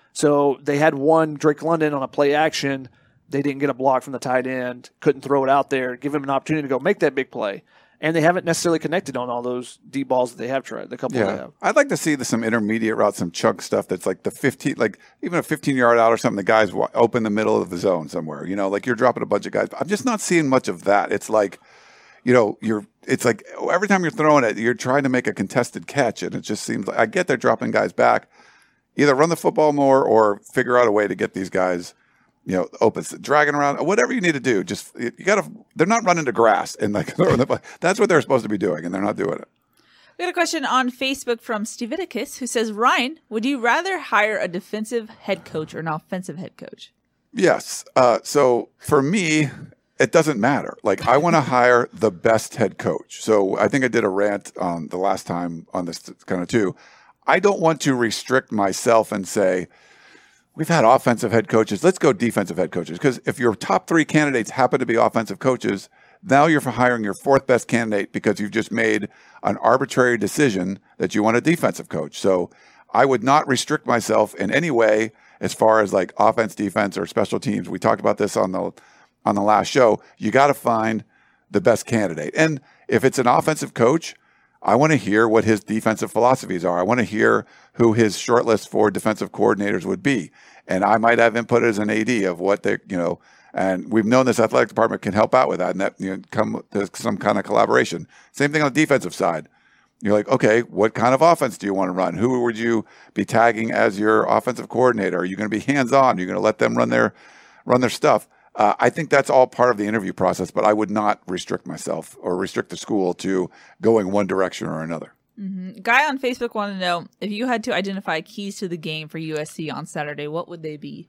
Speaker 4: So they had one Drake London on a play action. They didn't get a block from the tight end, couldn't throw it out there, give him an opportunity to go make that big play. And they haven't necessarily connected on all those deep balls that they have tried, the couple
Speaker 3: yeah.
Speaker 4: they have.
Speaker 3: I'd like to see the, some intermediate routes, some chunk stuff that's like the fifteen, like even a fifteen-yard out or something, the guys open the middle of the zone somewhere. You know, like you're dropping a bunch of guys. I'm just not seeing much of that. It's like, you know, you're. It's like every time you're throwing it, you're trying to make a contested catch, and it just seems like I get they're dropping guys back. Either run the football more or figure out a way to get these guys, you know, open, dragging around, whatever you need to do. Just you got to. They're not running to grass and like that's what they're supposed to be doing, and they're not doing it.
Speaker 2: We got a question on Facebook from Steviticus who says, Ryan, would you rather hire a defensive head coach or an offensive head coach?
Speaker 3: Yes. Uh, so for me, it doesn't matter. Like I want to hire the best head coach. So I think I did a rant on the last time on this kind of too. I don't want to restrict myself and say, we've had offensive head coaches. Let's go defensive head coaches. Because if your top three candidates happen to be offensive coaches, now you're hiring your fourth best candidate because you've just made an arbitrary decision that you want a defensive coach. So I would not restrict myself in any way as far as like offense, defense, or special teams. We talked about this on the on the last show. You got to find the best candidate. And if it's an offensive coach, I want to hear what his defensive philosophies are. I want to hear who his shortlist for defensive coordinators would be. And I might have input as an A D of what they, you know, and we've known this athletic department can help out with that and that, you know, come to some kind of collaboration. Same thing on the defensive side. You're like, okay, what kind of offense do you want to run? Who would you be tagging as your offensive coordinator? Are you going to be hands-on? Are you going to let them run their, run their stuff? Uh, I think that's all part of the interview process, but I would not restrict myself or restrict the school to going one direction or another.
Speaker 2: Mm-hmm. Guy on Facebook wanted to know, if you had to identify keys to the game for U S C on Saturday, what would they be?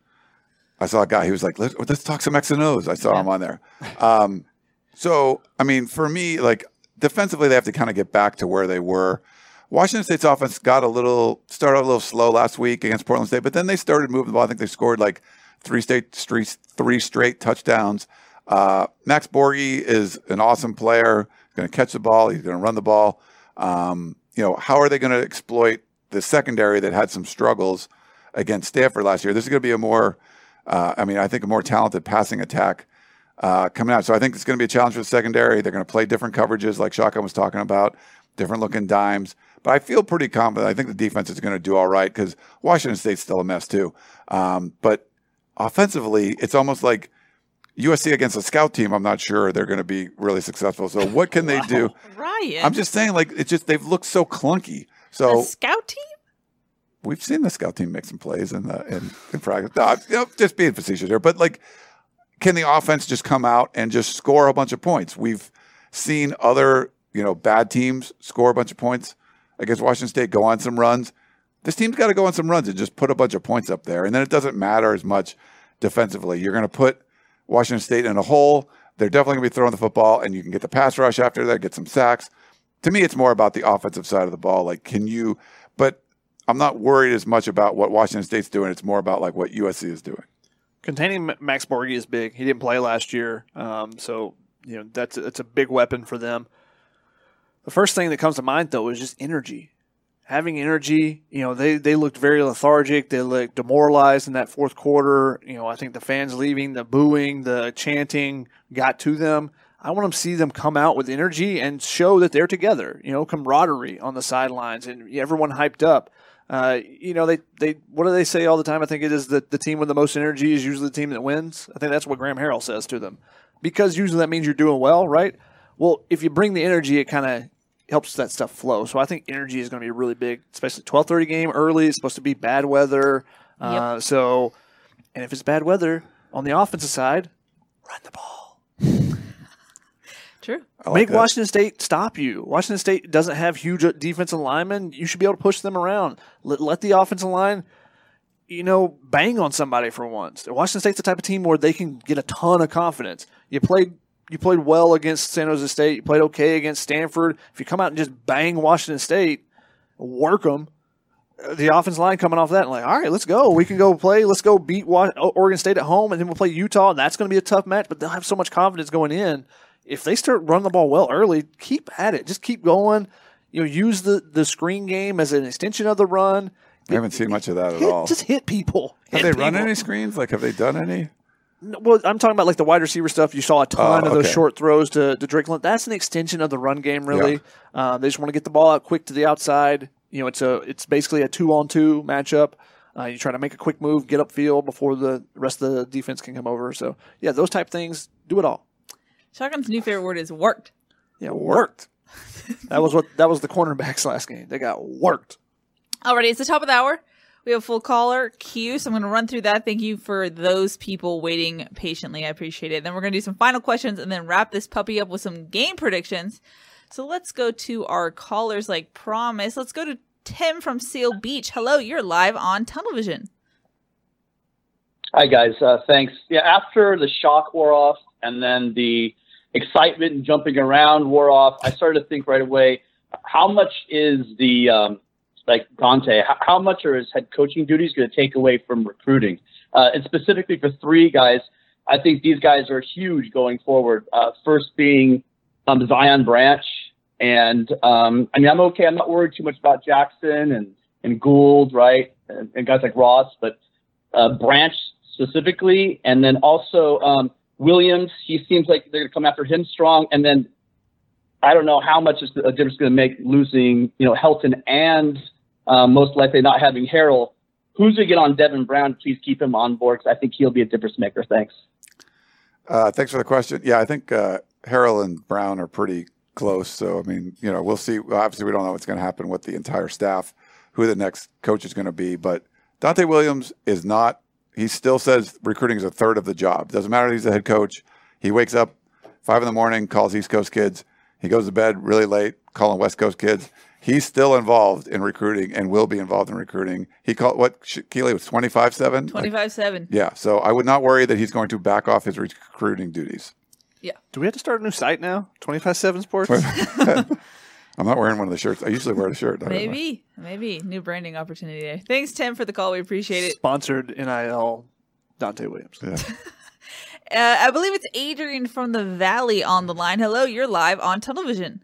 Speaker 3: I saw a guy, he was like, let's, let's talk some X and O's. I saw yeah. him on there. Um, so, I mean, for me, like defensively, they have to kind of get back to where they were. Washington State's offense got a little, started a little slow last week against Portland State, but then they started moving the ball. I think they scored like Three state three, three straight touchdowns. Uh, Max Borghi is an awesome player. He's going to catch the ball. He's going to run the ball. Um, you know, how are they going to exploit the secondary that had some struggles against Stanford last year? This is going to be a more, uh, I mean, I think a more talented passing attack uh, coming out. So I think it's going to be a challenge for the secondary. They're going to play different coverages, like Shotgun was talking about, different looking dimes. But I feel pretty confident. I think the defense is going to do all right because Washington State's still a mess too. Um, but offensively, it's almost like U S C against a scout team. I'm not sure they're going to be really successful. So what can they do?
Speaker 2: Ryan.
Speaker 3: I'm just saying, like, it's just they've looked so clunky. So
Speaker 2: the scout team?
Speaker 3: We've seen the scout team make some plays in the in, in practice. No, you know, just being facetious here, but like, can the offense just come out and just score a bunch of points? We've seen other, you know, bad teams score a bunch of points against Washington State, go on some runs. This team's got to go on some runs and just put a bunch of points up there. And then it doesn't matter as much defensively. You're going to put Washington State in a hole. They're definitely going to be throwing the football, and you can get the pass rush after that, get some sacks. To me, it's more about the offensive side of the ball. Like, can you – but I'm not worried as much about what Washington State's doing. It's more about, like, what U S C is doing.
Speaker 4: Containing Max Borghi is big. He didn't play last year. Um, so, you know, that's, that's a big weapon for them. The first thing that comes to mind, though, is just energy. Having energy, you know, they, they looked very lethargic. They looked demoralized in that fourth quarter. You know, I think the fans leaving, the booing, the chanting got to them. I want to see them come out with energy and show that they're together, you know, camaraderie on the sidelines and everyone hyped up. Uh, you know, they, they what do they say all the time? I think it is that the team with the most energy is usually the team that wins. I think that's what Graham Harrell says to them, because usually that means you're doing well, right? Well, if you bring the energy, it kind of helps that stuff flow. So I think energy is going to be really big, especially twelve thirty game early. It's supposed to be bad weather. Uh, yep. So, and if it's bad weather on the offensive side, run the ball.
Speaker 2: True.
Speaker 3: Like
Speaker 4: Make
Speaker 3: that.
Speaker 4: Washington State stop you. Washington State doesn't have huge defensive linemen. You should be able to push them around. Let, let the offensive line, you know, bang on somebody for once. Washington State's the type of team where they can get a ton of confidence. You played you played well against San Jose State. You played okay against Stanford. If you come out and just bang Washington State, work them, the offensive line coming off that, and like, all right, let's go. We can go play. Let's go beat Oregon State at home, and then we'll play Utah, and that's going to be a tough match, but they'll have so much confidence going in. If they start running the ball well early, keep at it. Just keep going. You know, use the, the screen game as an extension of the run.
Speaker 3: I haven't seen much of that
Speaker 4: hit,
Speaker 3: at all.
Speaker 4: Just hit people.
Speaker 3: Have
Speaker 4: Hit
Speaker 3: they run
Speaker 4: people.
Speaker 3: any screens? Like, have they done any?
Speaker 4: No, well, I'm talking about like the wide receiver stuff. You saw a ton
Speaker 3: Oh,
Speaker 4: of those
Speaker 3: okay.
Speaker 4: short throws to, to Drake London. That's an extension of the run game, really.
Speaker 3: Yeah.
Speaker 4: Um, they just want to get the ball out quick to the outside. You know, it's a it's basically a two-on-two matchup. Uh, you try to make a quick move, get upfield before the rest of the defense can come over. So, yeah, those type things, do it all.
Speaker 2: Shotgun's new favorite word is worked.
Speaker 4: Yeah, worked. that was what that was the cornerbacks last game. They got worked.
Speaker 2: Alrighty, it's the top of the hour. We have a full caller queue, so I'm going to run through that. Thank you for those people waiting patiently. I appreciate it. Then we're going to do some final questions and then wrap this puppy up with some game predictions. So let's go to our callers like promised. Let's go to Tim from Seal Beach. Hello, you're live on Tunnel Vision.
Speaker 8: Hi, guys. Uh, thanks. Yeah, after the shock wore off and then the excitement and jumping around wore off, I started to think right away, how much is the, um, like Dante, how, how much are his head coaching duties going to take away from recruiting? Uh, and specifically for three guys, I think these guys are huge going forward. Uh, first being um, Zion Branch. And, um, I mean, I'm okay. I'm not worried too much about Jackson and, and Gould, right? And, and guys like Ross, but uh, Branch specifically. And then also um, Williams, he seems like they're going to come after him strong. And then I don't know how much is a difference going to make losing, you know, Helton and um, most likely not having Harrell. Who's going to get on Devin Brown? Please keep him on board because I think he'll be a difference maker. Thanks.
Speaker 3: Uh, thanks for the question. Yeah, I think uh, Harrell and Brown are pretty close. So, I mean, you know, we'll see. Obviously, we don't know what's going to happen with the entire staff, who the next coach is going to be. But Dante Williams is not, he still says recruiting is a third of the job. Doesn't matter if he's the head coach. He wakes up five in the morning, calls East Coast kids. He goes to bed really late, calling West Coast kids. He's still involved in recruiting and will be involved in recruiting. He called, what, Keely, was twenty-five seven?
Speaker 2: twenty-five seven.
Speaker 3: Like, yeah, so I would not worry that he's going to back off his recruiting duties.
Speaker 2: Yeah.
Speaker 4: Do we have to start a new site now? twenty-five seven Sports?
Speaker 3: I'm not wearing one of the shirts. I usually wear the shirt. I don't know.
Speaker 2: Maybe. Maybe. New branding opportunity there. Thanks, Tim, for the call. We appreciate it.
Speaker 4: Sponsored N I L Dante Williams.
Speaker 3: Yeah.
Speaker 2: Uh, I believe it's Adrian from the Valley on the line. Hello, you're live on Tunnel Vision.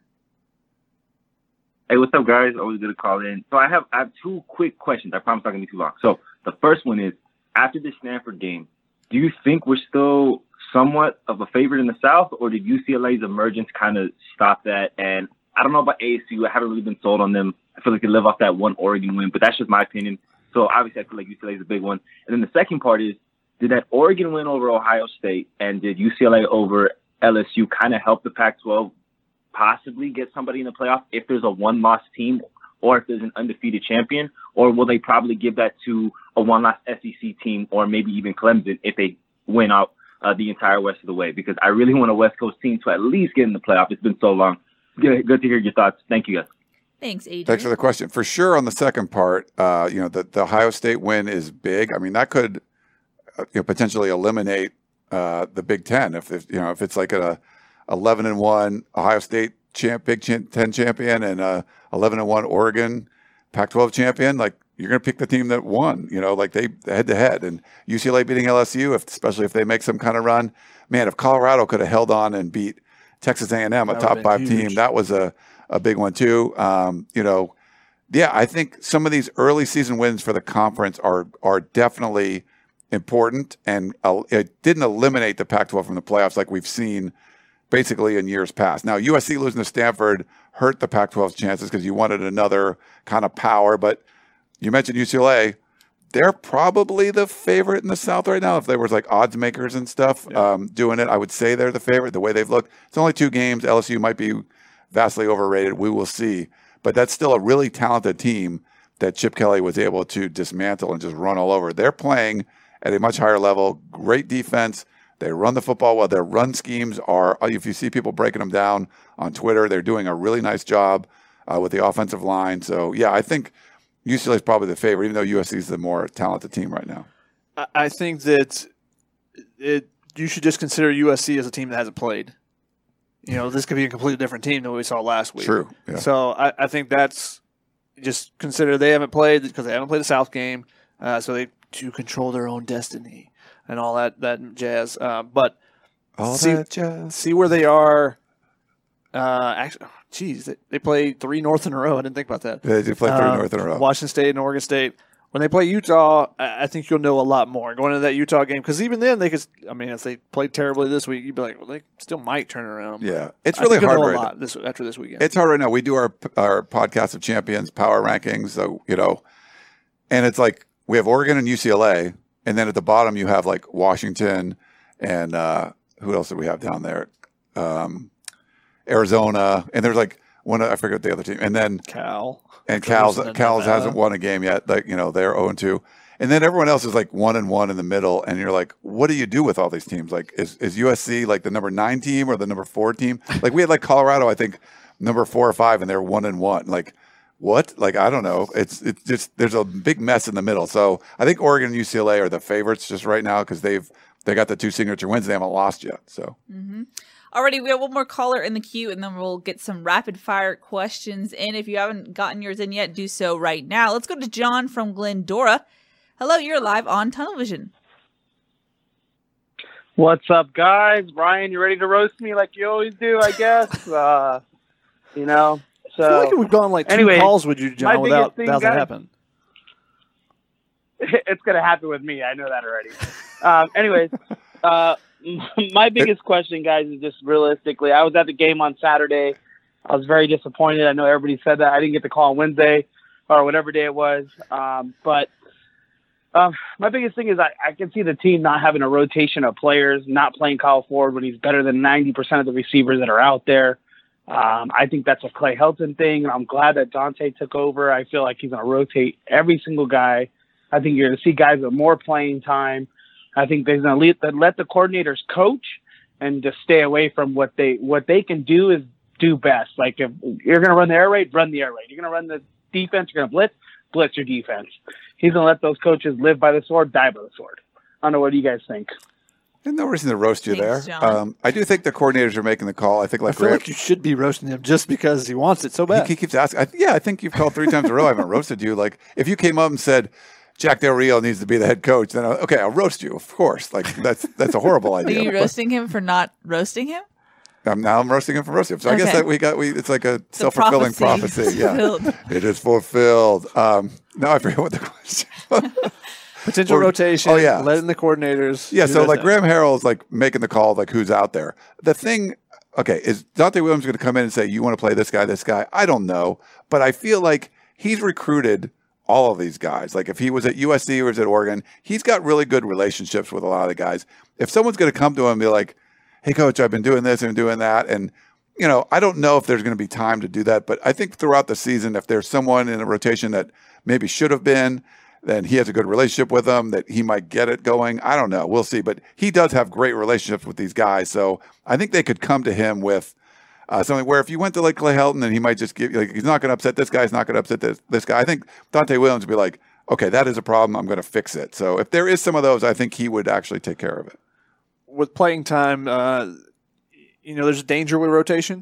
Speaker 9: Hey, what's up, guys? Always good to call in. So I have I have two quick questions. I promise it's not going to be too long. So the first one is, after the Stanford game, do you think we're still somewhat of a favorite in the South, or did U C L A's emergence kind of stop that? And I don't know about A S U. I haven't really been sold on them. I feel like they live off that one Oregon win, but that's just my opinion. So obviously I feel like U C L A is a big one. And then the second part is, did that Oregon win over Ohio State and did U C L A over L S U kind of help the Pac twelve possibly get somebody in the playoff if there's a one-loss team or if there's an undefeated champion? Or will they probably give that to a one-loss S E C team or maybe even Clemson if they win out uh, the entire rest of the way? Because I really want a West Coast team to at least get in the playoff. It's been so long. Good, good to hear your thoughts. Thank you, guys.
Speaker 2: Thanks, Adrian.
Speaker 3: Thanks for the question. For sure, on the second part, uh, you know, the, the Ohio State win is big. I mean, that could uh, you know, potentially eliminate uh, the Big Ten if, if you know if it's like a eleven and one Ohio State champ, Big Ten champion, and uh, eleven and one Oregon Pac twelve champion. Like, you're going to pick the team that won. You know, like they head to head, and U C L A beating L S U, if, especially if they make some kind of run. Man, if Colorado could have held on and beat Texas A and M, a
Speaker 4: That
Speaker 3: top
Speaker 4: would've
Speaker 3: five
Speaker 4: been
Speaker 3: team,
Speaker 4: huge.
Speaker 3: that was a a big one too. Um, you know, yeah, I think some of these early season wins for the conference are are definitely important, and uh, it didn't eliminate the Pac twelve from the playoffs like we've seen basically in years past. Now, U S C losing to Stanford hurt the Pac twelve's chances because you wanted another kind of power, but you mentioned U C L A. They're probably the favorite in the South right now. If there was like odds makers and stuff yeah. um, doing it, I would say they're the favorite, the way they've looked. It's only two games. L S U might be vastly overrated. We will see. But that's still a really talented team that Chip Kelly was able to dismantle and just run all over. They're playing at a much higher level, great defense. They run the football well. Their run schemes are, if you see people breaking them down on Twitter, they're doing a really nice job uh, with the offensive line. So, yeah, I think U C L A is probably the favorite, even though U S C is the more talented team right now.
Speaker 4: I think that it, you should just consider U S C as a team that hasn't played. You know, this could be a completely different team than what we saw last week.
Speaker 3: True. Yeah.
Speaker 4: So I, I think that's just consider they haven't played because they haven't played the South game, uh, so they to control their own destiny and all that that jazz. Uh, but
Speaker 3: all
Speaker 4: see,
Speaker 3: that jazz.
Speaker 4: See where they are. Uh, actually, geez, they, they play three North in a row. I didn't think about that.
Speaker 3: They do play three
Speaker 4: uh,
Speaker 3: North in a row.
Speaker 4: Washington State and Oregon State. When they play Utah, I think you'll know a lot more going into that Utah game. Because even then, they could. I mean, if they played terribly this week, you'd be like, well, they still might turn around.
Speaker 3: Yeah, it's really
Speaker 4: I think
Speaker 3: hard.
Speaker 4: You'll know
Speaker 3: right
Speaker 4: a lot this, after this weekend.
Speaker 3: It's hard right now. We do our our podcast of champions power rankings, so you know, and it's like we have Oregon and U C L A, and then at the bottom you have like Washington and uh, who else do we have down there? Um, Arizona, and there's like one. I forget the other team, and then
Speaker 4: Cal.
Speaker 3: And Cal's Cal's hasn't won a game yet. Like you know, they're zero and two, and then everyone else is like one and one in the middle. And you're like, what do you do with all these teams? Like, is is U S C like the number nine team or the number four team? Like we had like Colorado, I think number four or five, and they're one and one. Like what? Like I don't know. It's it's just there's a big mess in the middle. So I think Oregon and U C L A are the favorites just right now because they've they got the two signature wins. They haven't lost yet. So.
Speaker 2: Mm-hmm. Alrighty, we have one more caller in the queue, and then we'll get some rapid-fire questions in. If you haven't gotten yours in yet, do so right now. Let's go to John from Glendora. Hello, you're live on Tunnel Vision.
Speaker 10: What's up, guys? Ryan, you ready to roast me like you always do, I guess? uh, you know, so...
Speaker 4: I feel like we've gone like two
Speaker 10: anyways,
Speaker 4: calls with you, John, without that hasn't happened.
Speaker 10: It's going to happen with me. I know that already. um, anyways, uh... my biggest question, guys, is just realistically, I was at the game on Saturday. I was very disappointed. I know everybody said that. I didn't get the call on Wednesday or whatever day it was. Um, but um, my biggest thing is I, I can see the team not having a rotation of players, not playing Kyle Ford when he's better than ninety percent of the receivers that are out there. Um, I think that's a Clay Helton thing, and I'm glad that Dante took over. I feel like he's going to rotate every single guy. I think you're going to see guys with more playing time. I think they're going to let, let the coordinators coach and just stay away from what they what they can do is do best. Like if you're going to run the air raid, run the air raid. You're going to run the defense, you're going to blitz, blitz your defense. He's going to let those coaches live by the sword, die by the sword. I don't know. What do you guys think?
Speaker 3: There's no reason to roast you
Speaker 2: Thanks,
Speaker 3: there.
Speaker 2: John.
Speaker 3: Um, I do think the coordinators are making the call. I think like,
Speaker 4: I feel like you should be roasting him just because he wants it so bad.
Speaker 3: He, he keeps asking. I, yeah, I think you've called three times in a row. I haven't roasted you. Like if you came up and said, Jack Del Rio needs to be the head coach, then I, okay, I'll roast you, of course. Like that's that's a horrible
Speaker 2: Are
Speaker 3: idea.
Speaker 2: you roasting him for not roasting him?
Speaker 3: I'm now I'm roasting him for roasting him. So I
Speaker 2: Okay.
Speaker 3: guess that we got we it's like a self fulfilling
Speaker 2: prophecy.
Speaker 3: prophecy. Yeah,
Speaker 2: Fulfilled.
Speaker 3: it is fulfilled. Um, now I forget what the question.
Speaker 4: Potential
Speaker 3: Or-
Speaker 4: rotation.
Speaker 3: oh, yeah.
Speaker 4: Letting the coordinators.
Speaker 3: Yeah,
Speaker 4: do
Speaker 3: so
Speaker 4: their
Speaker 3: like
Speaker 4: thing.
Speaker 3: Graham Harrell's like making the call, like who's out there. The thing, okay, is Dante Williams going to come in and say, you want to play this guy, this guy? I don't know. But I feel like he's recruited all of these guys. Like if he was at U S C or was at Oregon, he's got really good relationships with a lot of the guys. If someone's going to come to him and be like, hey, coach, I've been doing this and doing that. And, you know, I don't know if there's going to be time to do that. But I think throughout the season, if there's someone in a rotation that maybe should have been, then he has a good relationship with them, that he might get it going. I don't know. We'll see. But he does have great relationships with these guys. So I think they could come to him with uh, something where if you went to like Clay Helton, then he might just give, like, he's not going to upset this guy. He's not going to upset this, this guy. I think Dante Williams would be like, okay, that is a problem. I'm going to fix it. So if there is some of those, I think he would actually take care of it.
Speaker 4: With playing time, uh, you know, there's a danger with rotation.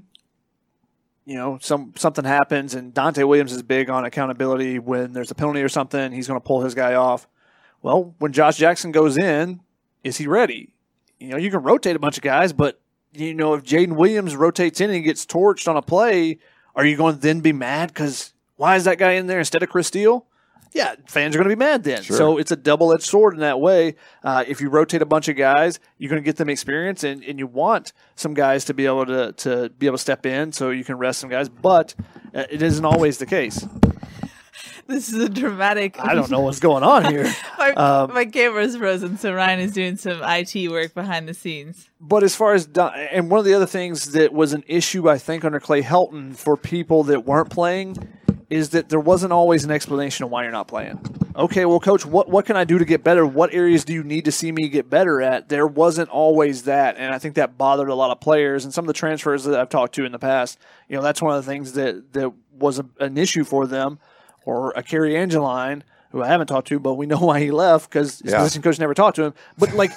Speaker 4: You know, some something happens, and Dante Williams is big on accountability. When there's a penalty or something, he's going to pull his guy off. Well, when Josh Jackson goes in, is he ready? You know, you can rotate a bunch of guys, but, you know, if Jaden Williams rotates in and he gets torched on a play, Are you going to then be mad because why is that guy in there instead of Chris Steele? Yeah, fans are going to be mad then.
Speaker 3: Sure.
Speaker 4: So it's a double-edged sword in that way. Uh, if you rotate a bunch of guys, you're going to get them experience, and, and you want some guys to be able to to be able to step in so you can rest some guys. But uh, it isn't always the case.
Speaker 2: This is a dramatic.
Speaker 4: I don't know what's going on here.
Speaker 2: my,
Speaker 4: Um,
Speaker 2: my camera's frozen, so Ryan is doing some I T work behind the scenes.
Speaker 4: But as far as Don, and one of the other things that was an issue, I think, under Clay Helton for people that weren't playing is that there wasn't always an explanation of why you're not playing. Okay, well, coach, what what can I do to get better? What areas do you need to see me get better at? There wasn't always that, and I think that bothered a lot of players. And some of the transfers that I've talked to in the past, you know, that's one of the things that that was a, an issue for them. Or a Kerry Angeline, who I haven't talked to, but we know why he left because his
Speaker 3: Yeah.
Speaker 4: position coach never talked to him. But like,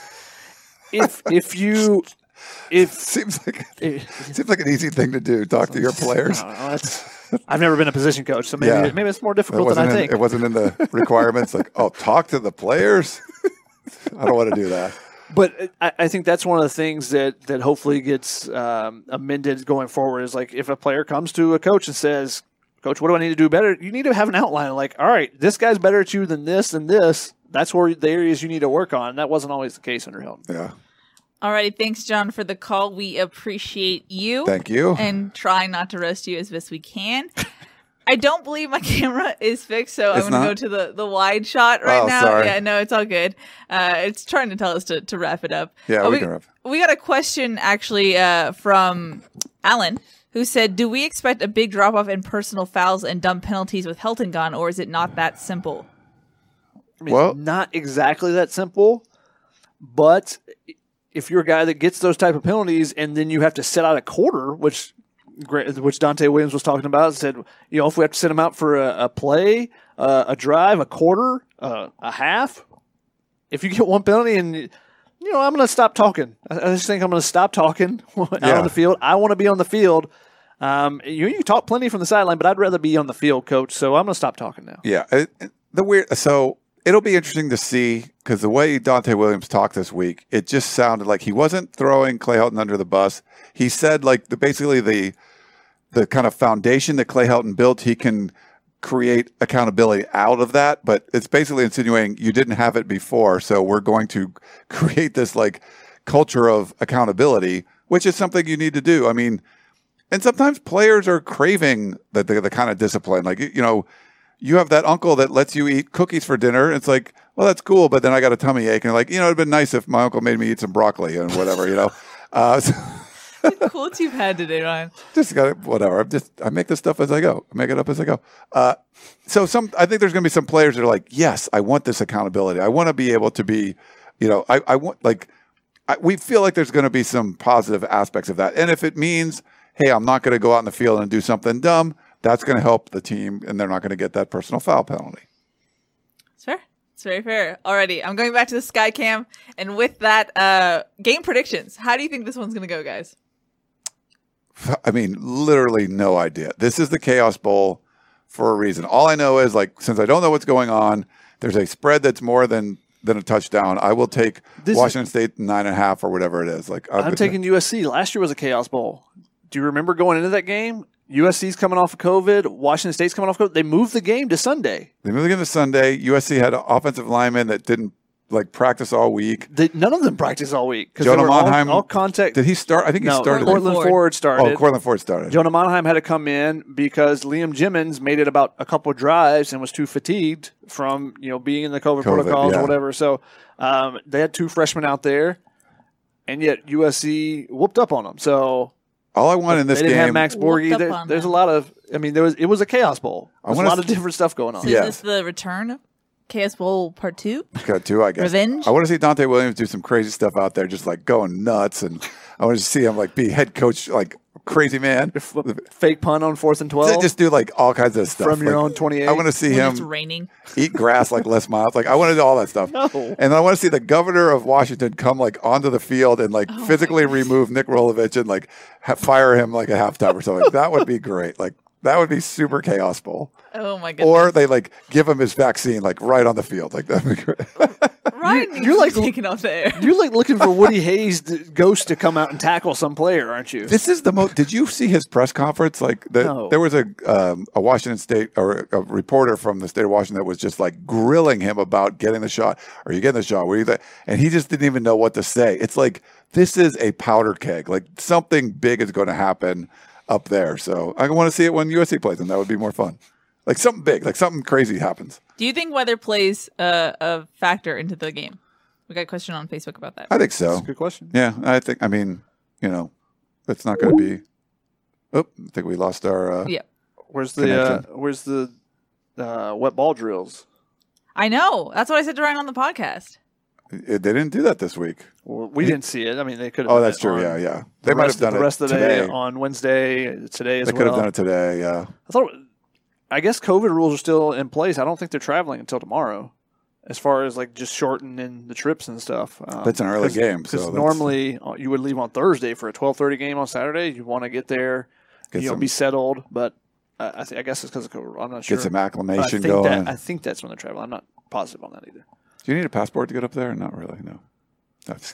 Speaker 4: if if you if
Speaker 3: Seems like
Speaker 4: it,
Speaker 3: seems like an easy thing to do. Talk to your players.
Speaker 4: I don't know, that's- I've never been a position coach, so maybe
Speaker 3: Yeah.
Speaker 4: maybe it's more
Speaker 3: It
Speaker 4: difficult than
Speaker 3: wasn't
Speaker 4: I
Speaker 3: in,
Speaker 4: think.
Speaker 3: it wasn't in the requirements. Like, oh, talk to the players. I don't want to do that.
Speaker 4: But I, I think that's one of the things that that hopefully gets um, amended going forward. Is like if a player comes to a coach and says, Coach, what do I need to do better? You need to have an outline. Like, all right, this guy's better at you than this and this. That's where the areas you need to work on. That wasn't always the case under Hilton.
Speaker 3: Yeah.
Speaker 2: Alrighty, thanks, John, for the call. We appreciate you.
Speaker 3: Thank you.
Speaker 2: And trying not to roast you as best we can. I don't believe my camera is fixed, so
Speaker 3: It's
Speaker 2: I'm going to go
Speaker 3: not?
Speaker 2: to the, the wide shot right
Speaker 3: Oh,
Speaker 2: now.
Speaker 3: sorry.
Speaker 2: Yeah, no, it's all good. Uh, it's trying to tell us to, to wrap it up.
Speaker 3: Yeah,
Speaker 2: Uh,
Speaker 3: we
Speaker 2: we,
Speaker 3: can wrap.
Speaker 2: we got a question, actually, uh, from Alan, who said, do we expect a big drop-off in personal fouls and dumb penalties with Helton gone, or is it not that simple?
Speaker 4: I mean,
Speaker 3: Well-
Speaker 4: not exactly that simple, but if you're a guy that gets those type of penalties and then you have to sit out a quarter, which which Dante Williams was talking about, said, you know, if we have to sit him out for a, a play, uh, a drive, a quarter, uh, a half, if you get one penalty and, you know, I'm going to stop talking. I, I just think I'm going to stop talking out
Speaker 3: Yeah.
Speaker 4: on the field. I want to be on the field. Um, you, you talk plenty from the sideline, but I'd rather be on the field, coach, so I'm going to stop talking now.
Speaker 3: Yeah. It, it- the weird. So it'll be interesting to see because the way Dante Williams talked this week, it just sounded like he wasn't throwing Clay Helton under the bus. He said like the basically the the kind of foundation that Clay Helton built, he can create accountability out of that. But it's basically insinuating you didn't have it before, so we're going to create this like culture of accountability, which is something you need to do. I mean, and sometimes players are craving the the, the kind of discipline, like you know. You have that uncle that lets you eat cookies for dinner. It's like, well, that's cool, but then I got a tummy ache, and like, you know, it'd been nice if my uncle made me eat some broccoli and whatever, you know. Uh, so
Speaker 2: Quotes you've had today, Ryan.
Speaker 3: just got whatever. I'm just I make this stuff as I go. I make it up as I go. Uh, so some, I think there's going to be some players that are like, yes, I want this accountability. I want to be able to be, you know, I, I want like, I, we feel like there's going to be some positive aspects of that, and if it means, hey, I'm not going to go out in the field and do something dumb. That's going to help the team, and they're not going to get that personal foul penalty.
Speaker 2: It's fair. It's very fair. Alrighty, I'm going back to the Sky Cam, and with that, uh, game predictions. How do you think this one's going to go, guys?
Speaker 3: I mean, literally no idea. This is the Chaos Bowl for a reason. All I know is, like, since I don't know what's going on, there's a spread that's more than than a touchdown. I will take
Speaker 4: This
Speaker 3: Washington State nine and a half or whatever it is. Like, I'll
Speaker 4: I'm
Speaker 3: get
Speaker 4: taking U S C. Last year was a Chaos Bowl. Do you remember going into that game? U S C's coming off of COVID. Washington State's coming off of COVID. They moved the game to Sunday.
Speaker 3: They moved again to Sunday. U S C had an offensive lineman that didn't like practice all week.
Speaker 4: They, none of them practiced all week because
Speaker 3: Jonah
Speaker 4: they were all,
Speaker 3: Monheim-
Speaker 4: all contact.
Speaker 3: Did he start? I think he
Speaker 4: no,
Speaker 3: started.
Speaker 4: Cortland
Speaker 2: Ford.
Speaker 4: Ford started.
Speaker 3: Oh, Cortland Ford started.
Speaker 4: Jonah Monheim had to come in because Liam Jimmons made it about a couple of drives and was too fatigued from you know being in the COVID,
Speaker 3: COVID,
Speaker 4: protocols
Speaker 3: yeah.
Speaker 4: or whatever. So um, they had two freshmen out there, and yet U S C whooped up on them. So
Speaker 3: all I want in this
Speaker 4: they didn't
Speaker 3: game.
Speaker 4: have Max
Speaker 2: Whooped
Speaker 4: Borghi.
Speaker 2: up
Speaker 4: There,
Speaker 2: on
Speaker 4: there's a
Speaker 2: them.
Speaker 4: lot of. I mean, there was it was a Chaos Bowl.
Speaker 3: I
Speaker 4: There's a
Speaker 3: wanna
Speaker 4: lot
Speaker 3: s-
Speaker 4: of different stuff going on.
Speaker 2: So
Speaker 3: Yeah.
Speaker 2: is this the return of K S Bowl Part Two?
Speaker 3: Got two, I guess.
Speaker 2: Revenge?
Speaker 3: I want to see Dante Williams do some crazy stuff out there, just like going nuts, and I want to see him like be head coach, like crazy man.
Speaker 4: Fake punt on fourth and twelve
Speaker 3: Just do like all kinds of stuff
Speaker 4: from your
Speaker 3: Like,
Speaker 4: own twenty-eight.
Speaker 3: I want to see
Speaker 2: When
Speaker 3: him
Speaker 2: it's raining.
Speaker 3: eat grass like Les Miles. Like I want to do all that stuff.
Speaker 4: No.
Speaker 3: And I want to see the governor of Washington come like onto the field and like
Speaker 2: Oh,
Speaker 3: physically remove Nick Rolovich and like ha- fire him like a halftime or something. That would be great. Like That would be super chaos bowl.
Speaker 2: Oh my goodness.
Speaker 3: Or they like give him his vaccine like right on the field. Like that'd be great.
Speaker 2: Ryan
Speaker 4: You're like
Speaker 2: taking off the air.
Speaker 4: You're like looking for Woody Hayes' ghost to come out and tackle some player, aren't you?
Speaker 3: This is the most. Did you see his press conference? Like the,
Speaker 4: No.
Speaker 3: there was a um, a Washington State or a reporter from the state of Washington that was just like grilling him about getting the shot. Are you getting the shot? Were you there? And he just didn't even know what to say. It's like this is a powder keg. Like something big is going to happen up there. So I want to see it when U S C plays them. That would be more fun. Like something big, like something crazy happens.
Speaker 2: Do you think weather plays uh, a factor into the game? We got a question on Facebook about that.
Speaker 3: I think so.
Speaker 4: That's a good question.
Speaker 3: Yeah, I think. I mean, you know, it's not going to be. Oh, I think we lost our. Uh,
Speaker 2: Yeah.
Speaker 4: Where's the uh,
Speaker 3: Connection.
Speaker 4: Where's the uh, wet ball drills?
Speaker 2: I know. That's what I said to Ryan on the podcast.
Speaker 3: it- they didn't do that this week.
Speaker 4: Well, we didn't see it. I mean, they could. have
Speaker 3: Oh,
Speaker 4: done
Speaker 3: that's
Speaker 4: it
Speaker 3: true.
Speaker 4: on
Speaker 3: Yeah, yeah.
Speaker 4: the
Speaker 3: They might
Speaker 4: rest-
Speaker 3: have done
Speaker 4: the
Speaker 3: it
Speaker 4: rest of the
Speaker 3: today.
Speaker 4: day on Wednesday, today as
Speaker 3: They
Speaker 4: well.
Speaker 3: could have done it today. Yeah.
Speaker 4: I thought. I guess COVID rules are still in place. I don't think they're traveling until tomorrow, as far as like just shortening the trips and stuff. Um,
Speaker 3: That's an early
Speaker 4: 'cause-
Speaker 3: game,
Speaker 4: Because
Speaker 3: so that's-
Speaker 4: normally uh, you would leave on Thursday for a twelve thirty game on Saturday. You want to get there,
Speaker 3: Get
Speaker 4: you know,
Speaker 3: some-
Speaker 4: be settled. But uh, I, th- I guess it's because of COVID. I'm not sure.
Speaker 3: Get some
Speaker 4: But I
Speaker 3: acclimation
Speaker 4: think
Speaker 3: going.
Speaker 4: That, I think that's when they're traveling. I'm not positive on that either.
Speaker 3: Do you need a passport to get up there? Not really. No. That's.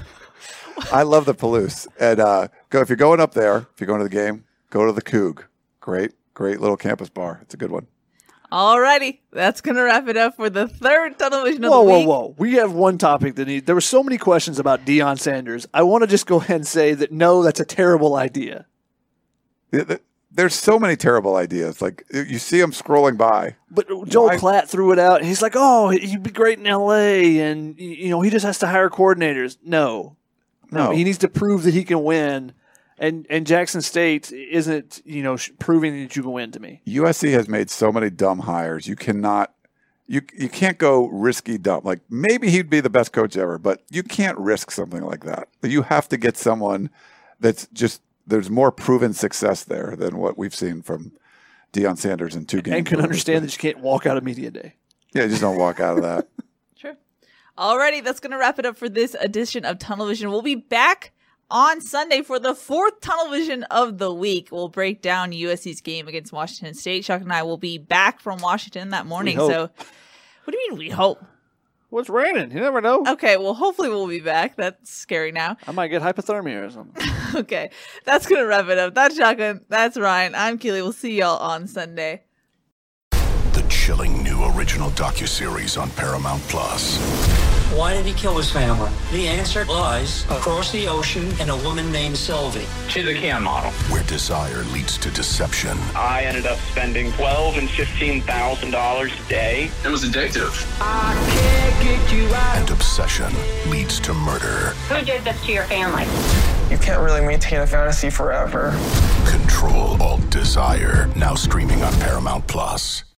Speaker 3: I love the Palouse. And uh, go if you're going up there. If you're going to the game, go to the Coug. Great, great little campus bar. It's a good one.
Speaker 2: Alrighty, that's gonna wrap it up for the third television of
Speaker 4: Whoa,
Speaker 2: the
Speaker 4: whoa,
Speaker 2: week.
Speaker 4: whoa! We have one topic that need. There were so many questions about Deion Sanders. I want to just go ahead and say that no, that's a terrible idea.
Speaker 3: Yeah, th- There's so many terrible ideas. Like you see them scrolling by.
Speaker 4: But Joel
Speaker 3: Why-
Speaker 4: Klatt threw it out. He's like, "Oh, he'd be great in L A, and y- you know, he just has to hire coordinators." No, no,
Speaker 3: No.
Speaker 4: he needs to prove that he can win. And and Jackson State isn't, you know, sh- proving that you can win to me.
Speaker 3: U S C has made so many dumb hires. You cannot, you you can't go risky dumb. Like maybe he'd be the best coach ever, but you can't risk something like that. You have to get someone that's just there's more proven success there than what we've seen from Deion Sanders in two games.
Speaker 4: And can understand that you can't walk out of media day.
Speaker 3: Yeah, just don't walk out of that.
Speaker 2: Sure. Alrighty, that's gonna wrap it up for this edition of Tunnel Vision. We'll be back on Sunday for the fourth Tunnel Vision of the week. We'll break down U S C's game against Washington State. Chuck and I will be back from Washington that morning.
Speaker 4: hope.
Speaker 2: So, what do you mean we hope?
Speaker 4: Well, it's raining. You never know.
Speaker 2: Okay, well, hopefully we'll be back. That's scary now.
Speaker 4: I might get hypothermia or something.
Speaker 2: Okay, that's gonna wrap it up. That's Shotgun. That's Ryan. I'm Keely. We'll see y'all on Sunday.
Speaker 11: The chilling new original docuseries on Paramount Plus.
Speaker 12: Why did he kill his family? The answer lies across the ocean in a woman named Sylvie.
Speaker 13: She's a Can model.
Speaker 11: Where desire leads to deception.
Speaker 13: I ended up spending twelve and fifteen thousand dollars a day. It was addictive.
Speaker 12: I can't get you out.
Speaker 11: And obsession leads to murder.
Speaker 14: Who did this to your family?
Speaker 13: You can't really maintain a fantasy forever.
Speaker 11: Control Alt Desire. Now streaming on Paramount Plus.